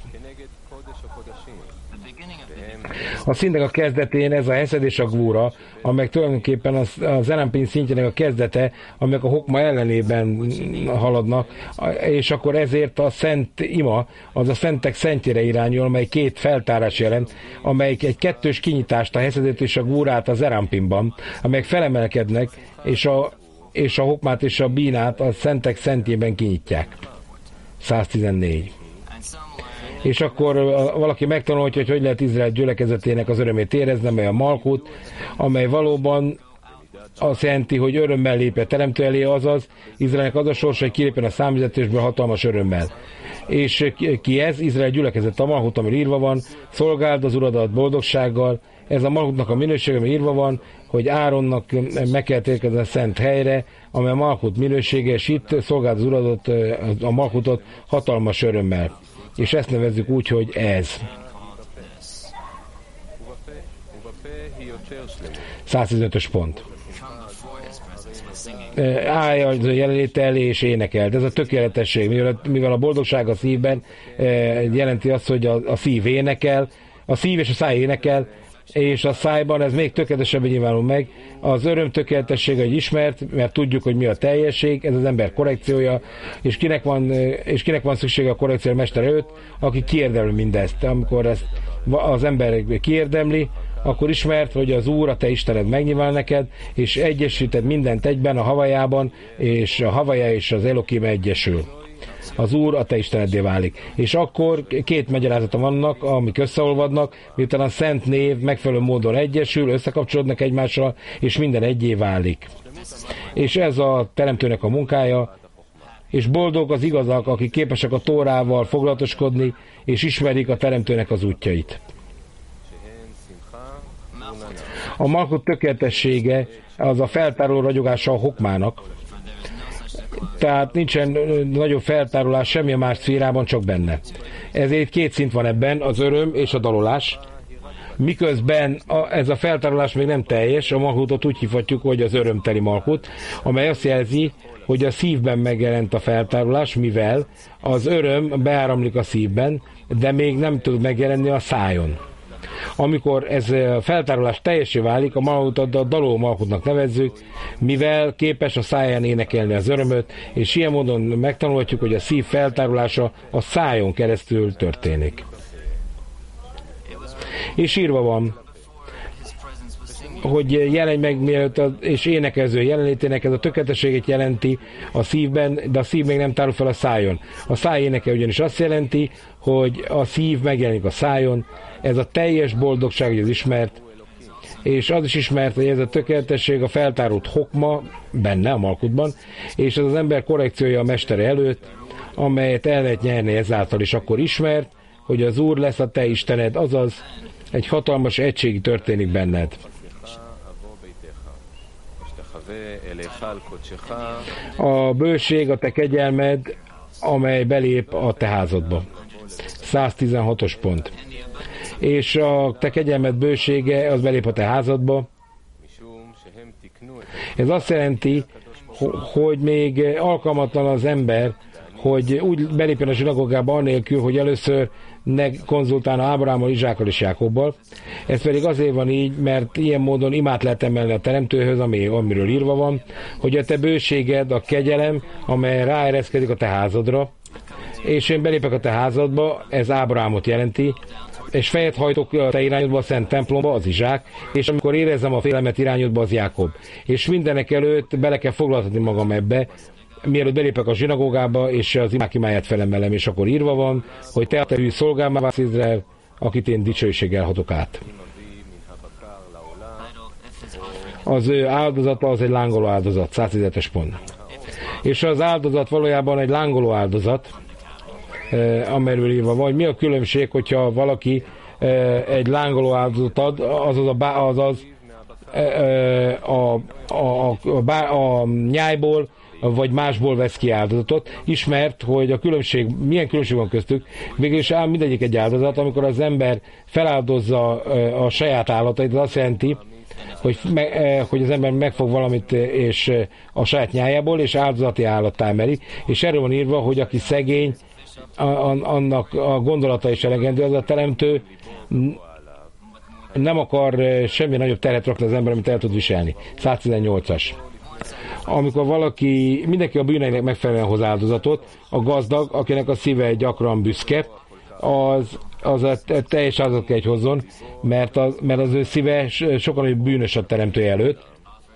A színnek a kezdetén ez a heszed és a gvóra, amely tulajdonképpen a Zerampin szintjének a kezdete, amelyek a hokma ellenében haladnak, és akkor ezért a szent ima, az a szentek szentjére irányul, amely két feltárás jelent, amelyik egy kettős kinyitást, a heszedet és a gvórát a Zerampinban, amelyek felemelkednek, és a, és a hokmát és a bínát a szentek szentjében kinyitják. száztizennégy. És akkor valaki megtanulja, hogy hogy lehet Izrael gyülekezetének az örömét érezni, amely a Malkut, amely valóban azt jelenti, hogy örömmel lépje teremtő elé, azaz Izraelnek az a sors, hogy kilépjen a számüzetésből hatalmas örömmel. És ki ez? Izrael gyülekezet, a Malkut, ami írva van, szolgáld az uradat boldogsággal. Ez a Malkutnak a minősége, ami írva van, hogy Áronnak meg kell térkezni a szent helyre, amely a Malkut minősége, és itt szolgáld az uradat, a Malkutot hatalmas örömmel. És ezt nevezzük úgy, hogy ez. száztizenötös pont. Állj a jelenléte elé és énekeld. Ez a tökéletesség, mivel, mivel a boldogság a szívben jelenti azt, hogy a, a szív énekel, a szív és a száj énekel, és a szájban ez még tökéletesebben nyilvánul meg. Az öröm tökéletessége, hogy ismert, mert tudjuk, hogy mi a teljesség, ez az ember korrekciója, és kinek van, és kinek van szüksége a korrekcióra mester előtt, aki kiérdemli mindezt. Amikor ezt az ember kiérdemli, akkor ismert, hogy az Úr, a te Istened megnyilván neked, és egyesíted mindent egyben a havajában, és a havaja és az Elokim egyesül. Az Úr a te Isteneddé válik. És akkor két magyarázata vannak, amik összeolvadnak, miután a szent név megfelelő módon egyesül, összekapcsolódnak egymással, és minden egyé válik. És ez a teremtőnek a munkája, és boldog az igazak, akik képesek a Tórával foglalatoskodni, és ismerik a teremtőnek az útjait. A Malkut tökéletessége az a feltároló ragyogása a hokmának, tehát nincsen nagyobb feltárolás semmi más szférában, csak benne. Ezért két szint van ebben, az öröm és a dalolás. Miközben a, ez a feltárolás még nem teljes, a Malkutot úgy hívhatjuk, hogy az örömteli Malkut, amely azt jelzi, hogy a szívben megjelent a feltárolás, mivel az öröm beáramlik a szívben, de még nem tud megjelenni a szájon. Amikor ez a feltárolás teljessé válik, a Malkutot a daló Malkutnak nevezzük, mivel képes a száján énekelni az örömöt, és ilyen módon megtanulhatjuk, hogy a szív feltárolása a szájon keresztül történik. És írva van, hogy jelenj meg, mielőtt a, és énekező jelenlétének ez a tökéletességet jelenti a szívben, de a szív még nem tárul fel a szájon. A száj éneke ugyanis azt jelenti, hogy a szív megjelenik a szájon, ez a teljes boldogság, hogy az ismert, és az is ismert, hogy ez a tökéletesség a feltárult hokma benne a malkutban, és ez az ember korrekciója a mestere előtt, amelyet el lehet nyerni ezáltal is akkor ismert, hogy az Úr lesz a te Istened, azaz egy hatalmas egység történik benned. A bőség a te kegyelmed, amely belép a te házadba. száztizenhatos pont. És a te kegyelmed bősége, az belép a te házadba. Ez azt jelenti, hogy még alkalmatlan az ember, hogy úgy belépjen a zsinagógába annélkül, hogy először ne konzultálna Ábrahámmal, Izsákkal és Jákobbal. Ez pedig azért van így, mert ilyen módon imát lehet emelni a Teremtőhöz, ami, amiről írva van, hogy a te bőséged, a kegyelem, amely ráereszkedik a te házadra, és én belépek a te házadba, ez Ábrahámot jelenti, és fejet hajtok a te irányodba, a szent templomba, az Izsák, és amikor érezzem a félelmet irányodba, az Jákob. És mindenek előtt bele kell foglaltatni magam ebbe, mielőtt belépek a zsinagógába, és az imák imáját felemelem, és akkor írva van, hogy te a te hű szolgámá válsz, Izrael, akit én dicsőséggel hatok át. Az ő áldozata az egy lángoló áldozat, száztizenhetes pont. És az áldozat valójában egy lángoló áldozat, amiről írva van, hogy mi a különbség, hogyha valaki egy lángoló áldozatot ad, azaz a, azaz a, a, a, a, a nyájból, vagy másból vesz ki áldozatot, ismert, hogy a különbség, milyen különbség van köztük, végülis ám mindegyik egy áldozat, amikor az ember feláldozza a saját állatait, az azt jelenti, hogy, hogy az ember megfog valamit és a saját nyájából, és áldozati állattá emeli, és erről van írva, hogy aki szegény, annak a gondolata is elegendő, az a teremtő nem akar semmi nagyobb terhet rakni az ember, amit el tud viselni. száztizennyolcas. Amikor valaki, mindenki a bűneinek megfelelően hoz áldozatot, a gazdag, akinek a szíve gyakran büszke, az, az a teljes áldozatot kell, hogy hozzon, mert az, mert az ő szíve sokkal nagyobb bűnös a teremtője előtt.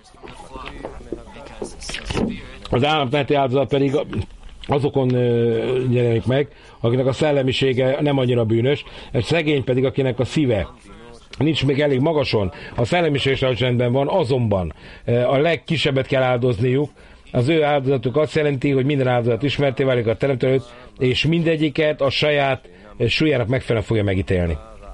Az államtánti áldozat pedig azokon jelenik meg, akinek a szellemisége nem annyira bűnös, egy szegény pedig, akinek a szíve nincs még elég magason, a szellemiség rendben van, azonban a legkisebbet kell áldozniuk. Az ő áldozatuk azt jelenti, hogy minden áldozat ismerté válik a teremtő előtt, és mindegyiket a saját súlyának megfelelően fogja megítélni.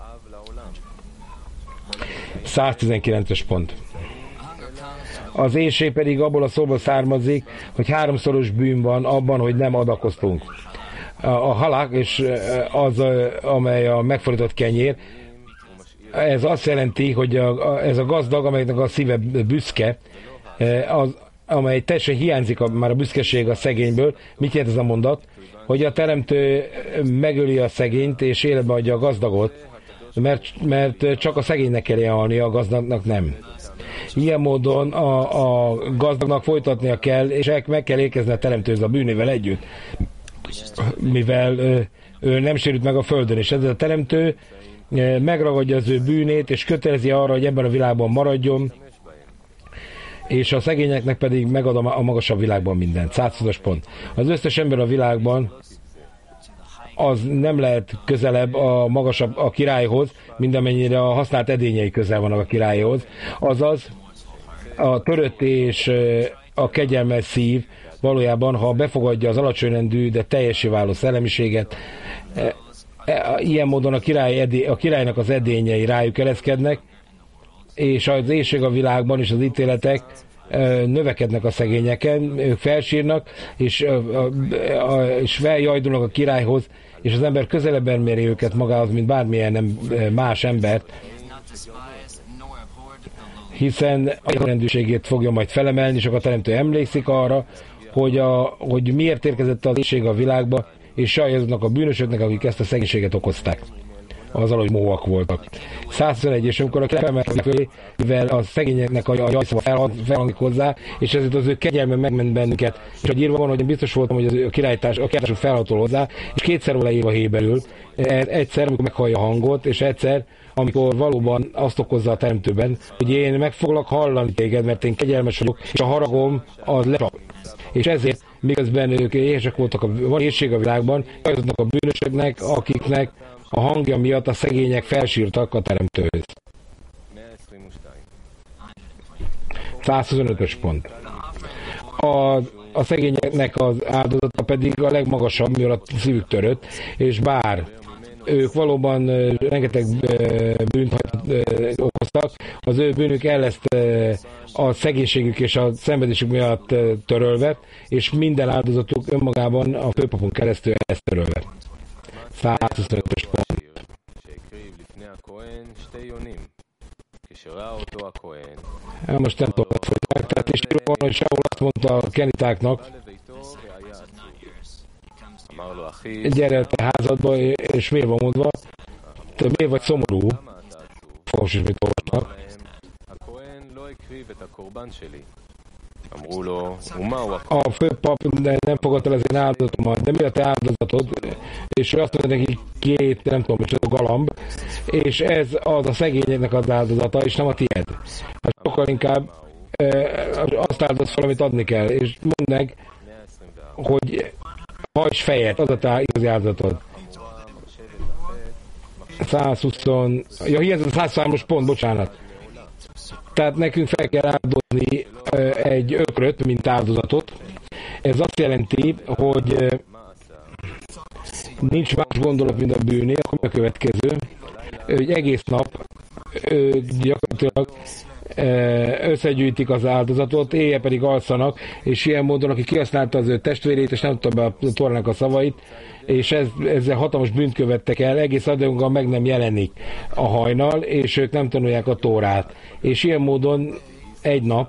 száztizenkilences pont. Az éhség pedig abból a szóból származik, hogy háromszoros bűn van abban, hogy nem adakoztunk. A halák, és az, amely a megfordított kenyér, ez azt jelenti, hogy a, a, ez a gazdag, amelynek a szíve büszke, az, amely teljesen hiányzik a, már a büszkeség a szegényből. Mit jelent ez a mondat? Hogy a teremtő megöli a szegényt, és életbe adja a gazdagot, mert, mert csak a szegénynek kell élni, a gazdagnak nem. Ilyen módon a, a gazdagnak folytatnia kell, és meg kell érkezni a teremtőhöz a bűnével együtt, mivel ő, ő nem sérült meg a földön, és ez a teremtő megragadja az ő bűnét, és kötelezi arra, hogy ebben a világban maradjon, és a szegényeknek pedig megad a magasabb világban mindent. százhúszas pont. Az összes ember a világban az nem lehet közelebb a magasabb a királyhoz, mint amennyire a használt edényei közel vannak a királyhoz. Azaz a törött és a kegyelmes szív valójában, ha befogadja az alacsonyrendű, de teljessé váló szellemiséget, ilyen módon a, király edé, a királynak az edényei rájuk ereszkednek, és az éhség a világban és az ítéletek növekednek a szegényeken, ők felsírnak, és, és feljajdulnak a királyhoz, és az ember közelebben méri őket magához, mint bármilyen nem, más embert, hiszen a rendűségét fogja majd felemelni, és akkor a teremtő emlékszik arra, hogy, a, hogy miért érkezett az éhség a világba, és sajnáloznak a bűnösöknek, akik ezt a szegénységet okozták. Azzal, hogy móak voltak. százhuszonegy, és amikor a király mivel a szegényeknek a jajszava felhangzik hozzá, és ezért az ő kegyelme megment bennünket. És hogy írva van, hogy biztos voltam, hogy az a királytárs, a királytársuk felhatol hozzá, és kétszer van leírva héberül. Egyszer, amikor meghallja a hangot, és egyszer, amikor valóban azt okozza a teremtőben, hogy én meg foglak hallani téged, mert én kegyelmes vagyok, és a haragom az lecsap. És ezért, miközben ők éhesek voltak, a, van éhség a világban, azoknak a bűnösöknek, akiknek a hangja miatt a szegények felsírtak a teremtőhöz. százhuszonötös pont. A, a szegényeknek az áldozata pedig a legmagasabb, mivel a szívük törött, és bár ők valóban rengeteg bűnt okoztak, az ő bűnük el lesz a szegénységük és a szenvedésük miatt törölve, és minden áldozatuk önmagában a főpapon keresztül el lesz törölve. százhuszonötös pont. Most nem tudom, hogy tehát is van, hogy Saul azt mondta a kenitáknak, gyere a te házadba, és miért van mondva, te miért vagy szomorú? Fogos is mit olvasnak. A főpap nem fogadta el az én áldozatomat, de mi a te áldozatod? És ő azt mondja neki két, nem tudom, és a galamb, és ez az a szegényeknek az áldozata, és nem a tiéd. Hát sokkal inkább azt áldoz fel, amit adni kell, és mondd meg, hogy hajts fejet, az a te igazi áldozatod. százhúsz, ja, hiányzott a százszámos pont, bocsánat. Tehát nekünk fel kell áldozni egy ökröt, mint áldozatot. Ez azt jelenti, hogy nincs más gondolat, mint a bűné, akkor a következő, hogy egész nap gyakorlatilag összegyűjtik az áldozatot, éjjel pedig alszanak, és ilyen módon, aki kihasználta az ő testvérét, és nem tudta be a Tórának a szavait, és ez, ezzel hatalmas bűnt követtek el, egész addig meg nem jelenik a hajnal, és ők nem tanulják a Tórát. És ilyen módon egy nap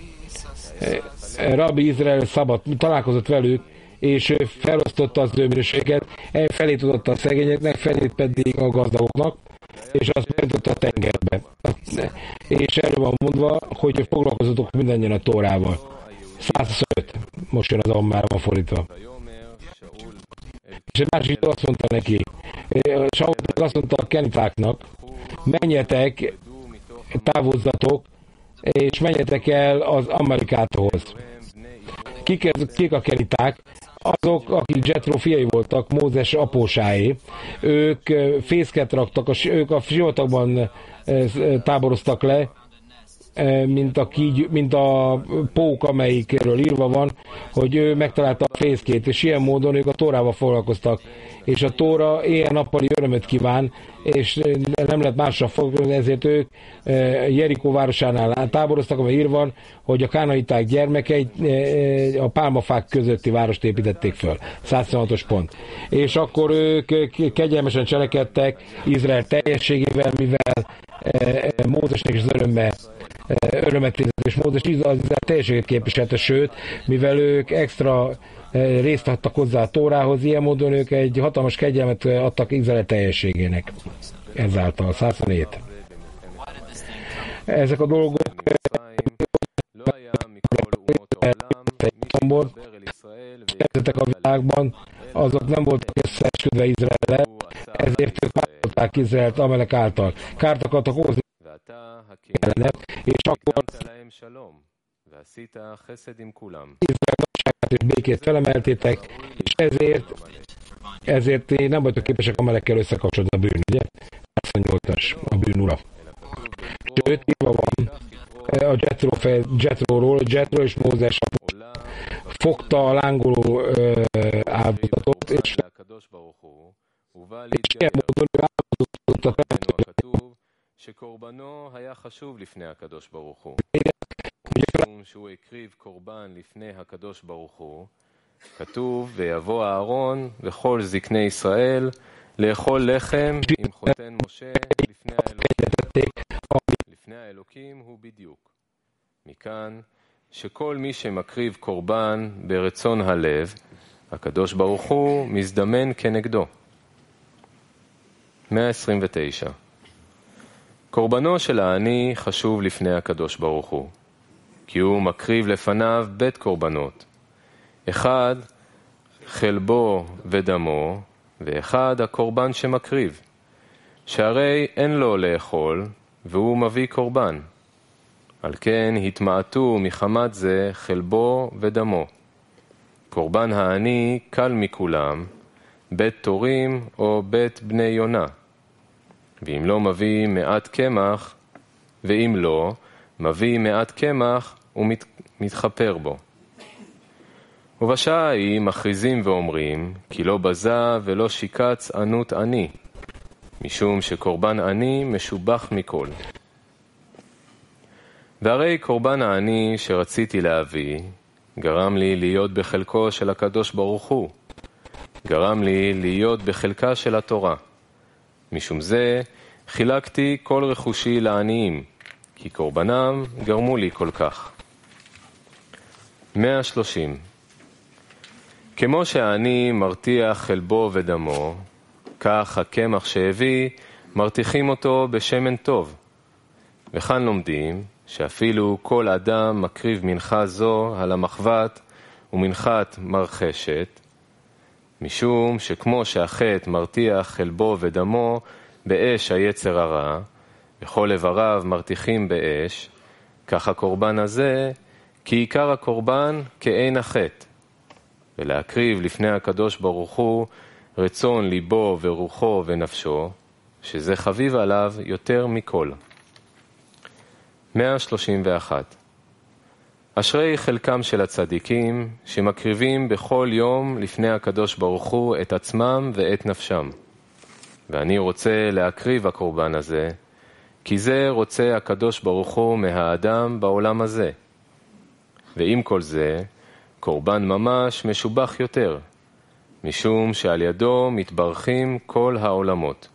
Rabbi Izrael szabad találkozott velük, és felosztotta az ő minőséget, felét adotta a szegényeknek, felét pedig a gazdagoknak, és azt beöntötte a tengerbe. És erről van mondva, hogy foglalkozatok mindannyian a Tórával. százhuszonöt. Most jön az, ahol már van fordítva. És egy másik azt mondta neki, Saul azt mondta a kenitáknak, menjetek, távozzatok, és menjetek el az Amalekáthoz. Kik, kik a keniták? Azok, akik Jetro fiai voltak, Mózes apósáé, ők fészket raktak, ők a sivatagban táboroztak le, mint a, kígy, mint a pók, amelyikről írva van, hogy ő megtalálta a fészkét, és ilyen módon ők a Tórával foglalkoztak. És a Tóra éjjel-nappali örömöt kíván, és nem lehet másra foglalkozni, ezért ők Jerikó városánál táboroztak, amely írva van, hogy a kánaiták gyermekei a pálmafák közötti várost építették föl. százhuszonhatos pont. És akkor ők kegyelmesen cselekedtek Izrael teljességével, mivel Mózesnek is az örömmel örömet nézett, és Mózes az Izrael teljességet képviselte, sőt, mivel ők extra részt adtak hozzá a Tórához, ilyen módon ők egy hatalmas kegyelmet adtak Izrael teljességének. Ezáltal százhuszonhét. Ezek a dolgok a világban, azok nem voltak összeesküdve Izraellel, ezért ők váltották Izraelt Amalek által. Kárt akartak okozni ellene, és akkor Izrael és békét felemeltétek, és ezért ezért én nem vagyok képesek Amalekkel összekapcsolni a bűn, ugye? százhuszonnyolcas a bűn ura. Sőt, írva van a Jetro, Jetróról, Jetro és Mózes fogta a lángoló uh, áldozatot, és, és ilyen módon ő áldozatot a teremtőre. שקורבנו היה חשוב לפני הקדוש ברוך הוא. שהוא הקריב קורבן לפני הקדוש ברוך הוא, כתוב, ויבוא אהרון וכל זקני ישראל לאכול לחם עם חותן משה לפני האלוקים. לפני האלוקים הוא בדיוק. מכאן שכל מי שמקריב קורבן ברצון הלב, הקדוש ברוך הוא מזדמן כנגדו. מאה עשרים ותשע. קורבנו של העני חשוב לפני הקדוש ברוך הוא, כי הוא מקריב לפניו בית קורבנות, אחד חלבו ודמו, ואחד הקורבן שמקריב. שהרי אין לו לאכול, והוא מביא קורבן. על כן התמעטו מחמת זה חלבו ודמו. קורבן העני קל מכולם, בית תורים או בית בני יונה. ואם לא מביא מעט קמח, ואם לא, מביא מעט קמח ומתחפר בו. ובשעה ההיא מכריזים ואומרים, כי לא בזה ולא שיקץ ענות עני, משום שקורבן עני משובח מכל. והרי קורבן העני שרציתי להביא, גרם לי להיות בחלקו של הקדוש ברוך הוא, גרם לי להיות בחלקה של התורה. משום זה חילקתי כל רכושי לעניים, כי קורבנם גרמו לי כל כך. מאה ושלושים. כמו שהעני מרתיח חלבו ודמו, כך הקמח שהביא מרתיחים אותו בשמן טוב. וכאן לומדים שאפילו כל אדם מקריב מנחה זו על המחבת ומנחת מרחשת, משום שכמו שהחטא מרתיח חלבו ודמו באש היצר הרע, וכל איבריו מרתיחים באש, כך הקורבן הזה, כי עיקר הקורבן כאין החטא, ולהקריב לפני הקדוש ברוך הוא רצון ליבו ורוחו ונפשו, שזה חביב עליו יותר מכל. מאה שלושים ואחת. אשרי חלקם של הצדיקים שמקריבים בכל יום לפני הקדוש ברוך הוא את עצמם ואת נפשם. ואני רוצה להקריב הקורבן הזה, כי זה רוצה הקדוש ברוך הוא מהאדם בעולם הזה. ועם כל זה, קורבן ממש משובח יותר, משום שעל ידו מתברכים כל העולמות.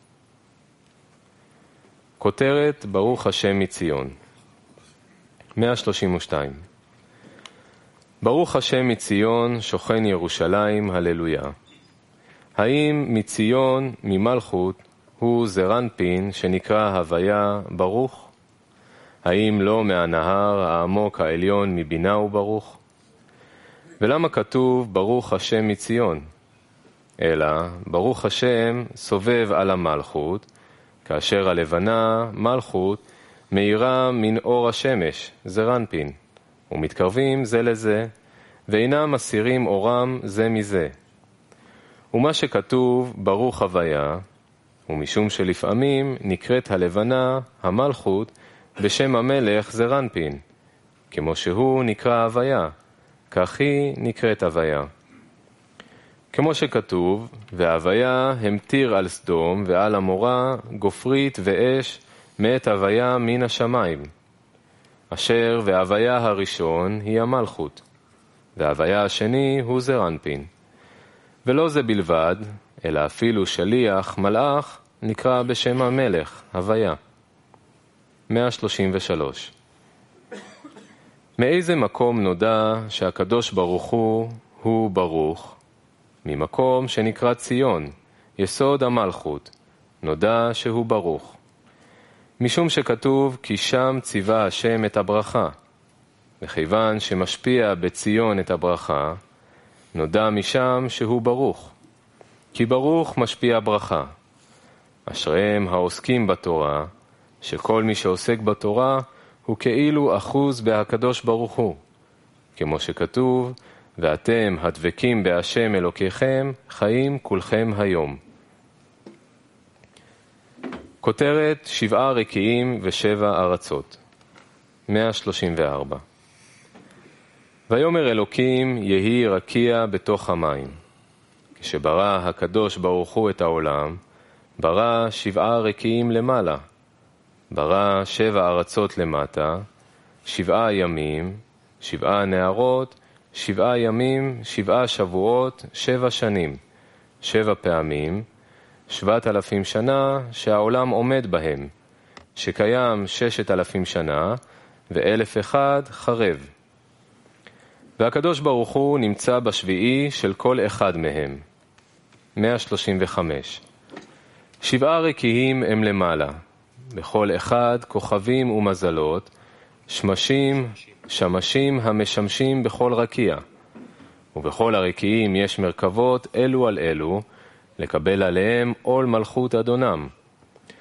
כותרת ברוך השם מציון. מאה שלושים ושתיים. ברוך השם מציון שוכן ירושלים, הללויה. האם מציון ממלכות הוא זרנפין שנקרא הוויה ברוך? האם לא מהנהר העמוק העליון מבינה הוא ברוך? ולמה כתוב ברוך השם מציון? אלא ברוך השם סובב על המלכות, כאשר הלבנה, מלכות, מאירה מן אור השמש, זרנפין, ומתקרבים זה לזה, ואינם מסירים אורם זה מזה. ומה שכתוב ברוך הוויה, ומשום שלפעמים נקראת הלבנה, המלכות, בשם המלך זרנפין, כמו שהוא נקרא הוויה, כך היא נקראת הוויה. כמו שכתוב, וההוויה המטיר על סדום ועל המורה, גופרית ואש, מאת הוויה מן השמיים. אשר וההוויה הראשון היא המלכות, וההוויה השני הוא זרנפין. ולא זה בלבד, אלא אפילו שליח, מלאך, נקרא בשם המלך, הוויה. מאה שלושים ושלוש. מאיזה מקום נודע שהקדוש ברוך הוא הוא ברוך? ממקום שנקרא ציון, יסוד המלכות, נודע שהוא ברוך. משום שכתוב כי שם ציווה השם את הברכה, וכיוון שמשפיע בציון את הברכה, נודע משם שהוא ברוך, כי ברוך משפיע ברכה. אשריהם העוסקים בתורה, שכל מי שעוסק בתורה הוא כאילו אחוז בהקדוש ברוך הוא, כמו שכתוב, ואתם הדבקים בהשם אלוקיכם, חיים כולכם היום. כותרת שבעה רקיעים ושבע ארצות. מאה שלושים וארבע. ויאמר אלוקים יהי רקיע בתוך המים. כשברא הקדוש ברוך הוא את העולם, ברא שבעה רקיעים למעלה, ברא שבע ארצות למטה, שבעה ימים, שבעה נערות, שבעה ימים, שבעה שבועות, שבע שנים, שבע פעמים, שבעת אלפים שנה שהעולם עומד בהם, שקיים ששת אלפים שנה, ואלף אחד חרב. והקדוש ברוך הוא נמצא בשביעי של כל אחד מהם. מאה שלושים וחמש. שבעה רקיעים הם למעלה, בכל אחד כוכבים ומזלות, שמשים, שמשים המשמשים בכל רקיע. ובכל הרקיעים יש מרכבות אלו על אלו, לקבל עליהם עול מלכות אדונם.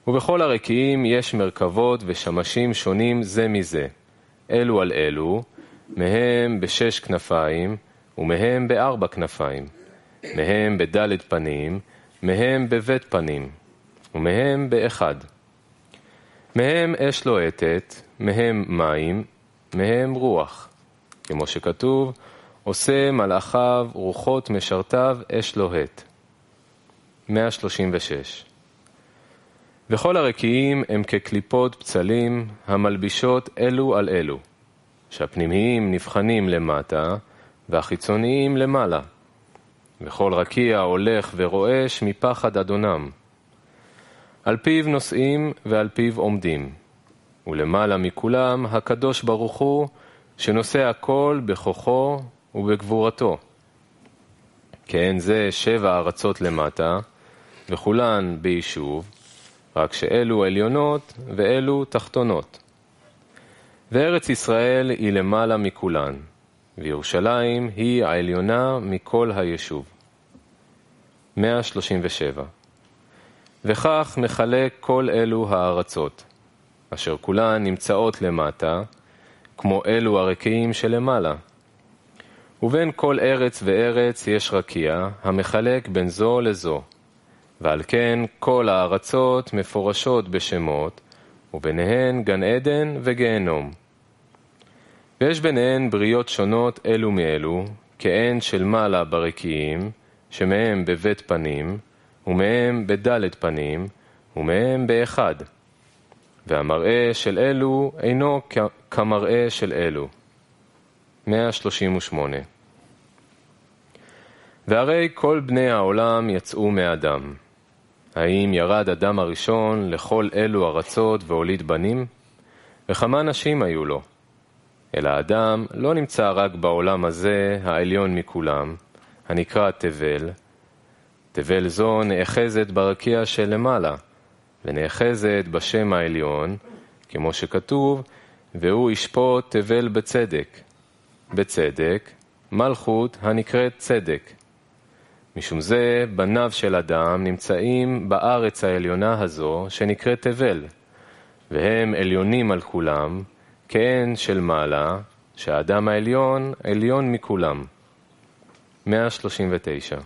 ובכל הרקיעים יש מרכבות ושמשים שונים זה מזה, אלו על אלו, מהם בשש כנפיים, ומהם בארבע כנפיים, מהם בדלת פנים, מהם בבית פנים, ומהם באחד. מהם אש לוהטת, מהם מים, מהם רוח. כמו שכתוב, עושה מלאכיו רוחות משרתיו אש לוהט. מאה שלושים ושש. וכל הרקיעים הם כקליפות פצלים המלבישות אלו על אלו, שהפנימיים נבחנים למטה והחיצוניים למעלה. וכל רקיע הולך ורועש מפחד אדונם. על פיו נוסעים ועל פיו עומדים. ולמעלה מכולם הקדוש ברוך הוא שנושא הכל בכוחו ובגבורתו. כן זה שבע ארצות למטה, וכולן ביישוב, רק שאלו עליונות ואלו תחתונות. וארץ ישראל היא למעלה מכולן, וירושלים היא העליונה מכל היישוב. מאה שלושים ושבע. וכך מחלק כל אלו הארצות, אשר כולן נמצאות למטה, כמו אלו הרקיעים שלמעלה. ובין כל ארץ וארץ יש רקיע, המחלק בין זו לזו, ועל כן כל הארצות מפורשות בשמות, וביניהן גן עדן וגהנום. ויש ביניהן בריות שונות אלו מאלו, כעין של מעלה ברקיעים, שמהם בבית פנים, ומהם בדלת פנים, ומהם באחד. והמראה של אלו אינו כמראה של אלו. מאה שלושים ושמונה. והרי כל בני העולם יצאו מאדם. האם ירד אדם הראשון לכל אלו ארצות והוליד בנים? וכמה נשים היו לו? אלא האדם לא נמצא רק בעולם הזה העליון מכולם, הנקרא תבל. תבל זו נאחזת ברקיע של למעלה, ונאחזת בשם העליון, כמו שכתוב, והוא ישפוט תבל בצדק. בצדק, מלכות הנקראת צדק. משום זה, בניו של אדם נמצאים בארץ העליונה הזו שנקראת תבל, והם עליונים על כולם, כעין של מעלה, שהאדם העליון עליון מכולם. מאה שלושים ותשע.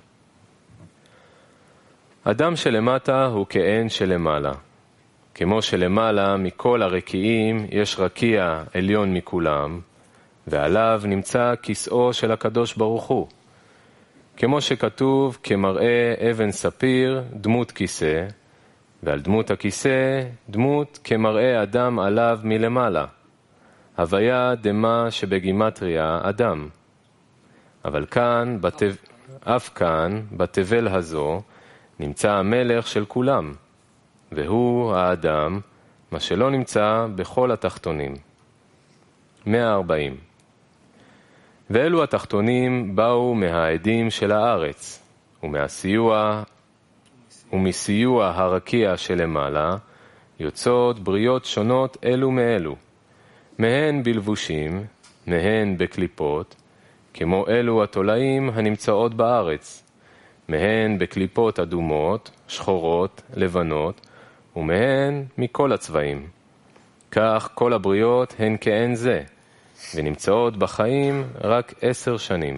אדם שלמטה הוא כעין שלמעלה. כמו שלמעלה מכל הרקיעים יש רקיע עליון מכולם, ועליו נמצא כיסאו של הקדוש ברוך הוא. כמו שכתוב, כמראה אבן ספיר, דמות כיסא, ועל דמות הכיסא, דמות כמראה אדם עליו מלמעלה. הוויה דמה שבגימטריה אדם. אבל כאן, בתב... אף כאן, בתבל הזו, נמצא המלך של כולם, והוא האדם, מה שלא נמצא בכל התחתונים. מאה ארבעים. ואלו התחתונים באו מהעדים של הארץ, ומהסיוע, ומסיוע הרקיע שלמעלה, יוצאות בריות שונות אלו מאלו, מהן בלבושים, מהן בקליפות, כמו אלו התולעים הנמצאות בארץ, מהן בקליפות אדומות, שחורות, לבנות, ומהן מכל הצבעים. כך כל הבריות הן כעין זה, ונמצאות בחיים רק עשר שנים.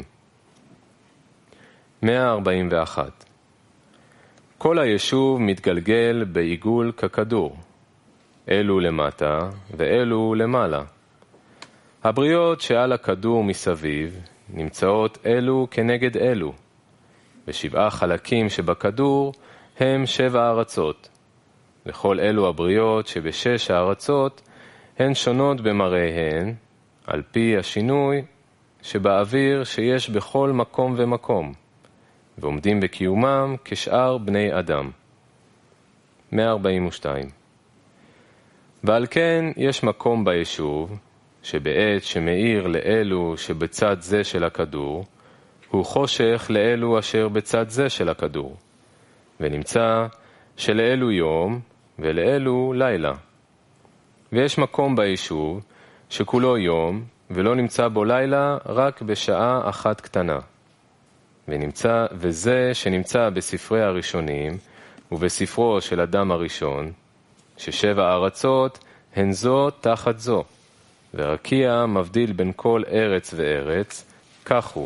מאה ארבעים ואחת. כל היישוב מתגלגל בעיגול ככדור, אלו למטה ואלו למעלה. הבריות שעל הכדור מסביב נמצאות אלו כנגד אלו, ושבעה חלקים שבכדור הם שבע ארצות. לכל אלו הבריות שבשש הארצות הן שונות במראיהן, על פי השינוי שבאוויר שיש בכל מקום ומקום, ועומדים בקיומם כשאר בני אדם. מאה ארבעים ושתיים. ועל כן יש מקום ביישוב, שבעת שמאיר לאלו שבצד זה של הכדור, הוא חושך לאלו אשר בצד זה של הכדור, ונמצא שלאלו יום ולאלו לילה. ויש מקום ביישוב שכולו יום, ולא נמצא בו לילה רק בשעה אחת קטנה. ונמצא, וזה שנמצא בספרי הראשונים, ובספרו של אדם הראשון, ששבע ארצות הן זו תחת זו, ורקיע מבדיל בין כל ארץ וארץ, כך הוא.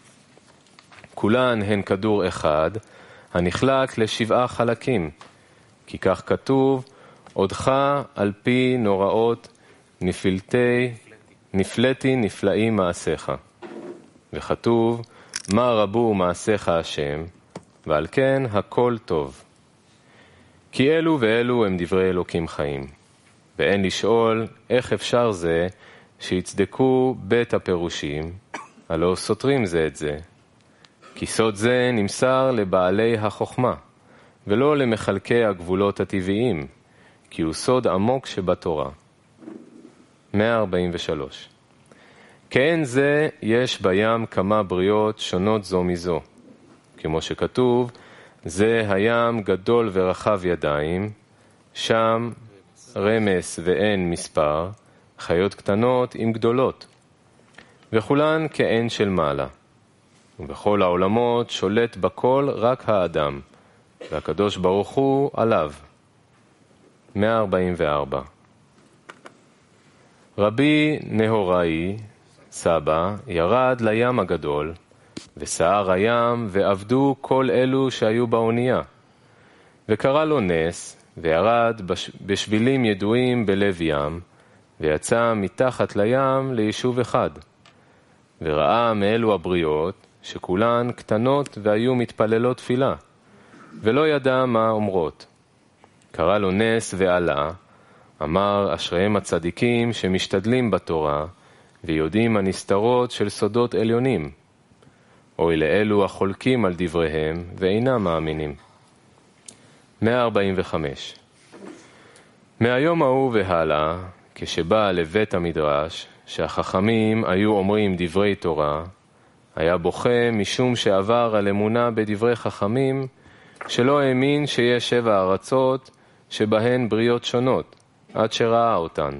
כולן הן כדור אחד, הנחלק לשבעה חלקים, כי כך כתוב, עודך על פי נוראות נפלתי, נפלתי נפלאים מעשיך. וכתוב, מה רבו מעשיך השם, ועל כן הכל טוב. כי אלו ואלו הם דברי אלוקים חיים, ואין לשאול איך אפשר זה שיצדקו בית הפירושים, הלא סותרים זה את זה. כי סוד זה נמסר לבעלי החוכמה, ולא למחלקי הגבולות הטבעיים, כי הוא סוד עמוק שבתורה. מאה ארבעים ושלוש. כאין זה יש בים כמה בריות שונות זו מזו, כמו שכתוב, זה הים גדול ורחב ידיים, שם רמס ואין מספר, חיות קטנות עם גדולות, וכולן כאין של מעלה. ובכל העולמות שולט בכל רק האדם, והקדוש ברוך הוא עליו. מאה ארבעים וארבע. רבי נהוראי, סבא, ירד לים הגדול, וסער הים, ועבדו כל אלו שהיו באונייה. וקרא לו נס, וירד בש... בשבילים ידועים בלב ים, ויצא מתחת לים ליישוב אחד. וראה מאלו הבריות, שכולן קטנות והיו מתפללות תפילה, ולא ידע מה אומרות. קרא לו נס ועלה, אמר אשריהם הצדיקים שמשתדלים בתורה, ויודעים הנסתרות של סודות עליונים. אוי לאלו החולקים על דבריהם ואינם מאמינים. מאה ארבעים וחמש. מהיום ההוא והלאה, כשבא לבית המדרש, שהחכמים היו אומרים דברי תורה, היה בוכה משום שעבר על אמונה בדברי חכמים, שלא האמין שיש שבע ארצות שבהן בריות שונות, עד שראה אותן,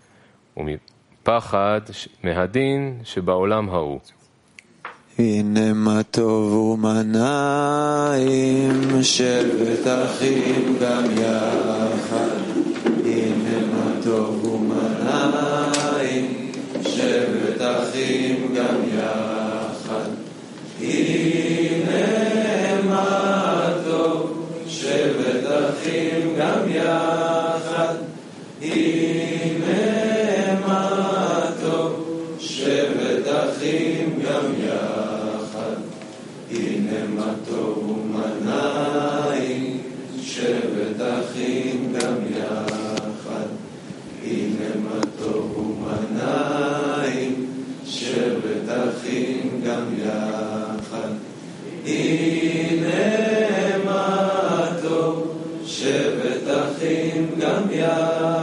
ומפחד מהדין שבעולם ההוא. הנה מה טוב ומה נעים, שבט אחים גם יחד. הנה מה טוב ומה נעים, שבט אחים גם יחד. הנה מה טוב, שבט אחים גם יחד. הנה מה טוב, שבט אחים גם יחד. הנה מה טוב ומה נעים, שבט אחים גם יחד. הנה מה טוב ומה נעים, שבט אחים גם יחד. הנה מה טוב, שבט אחים גם יחד.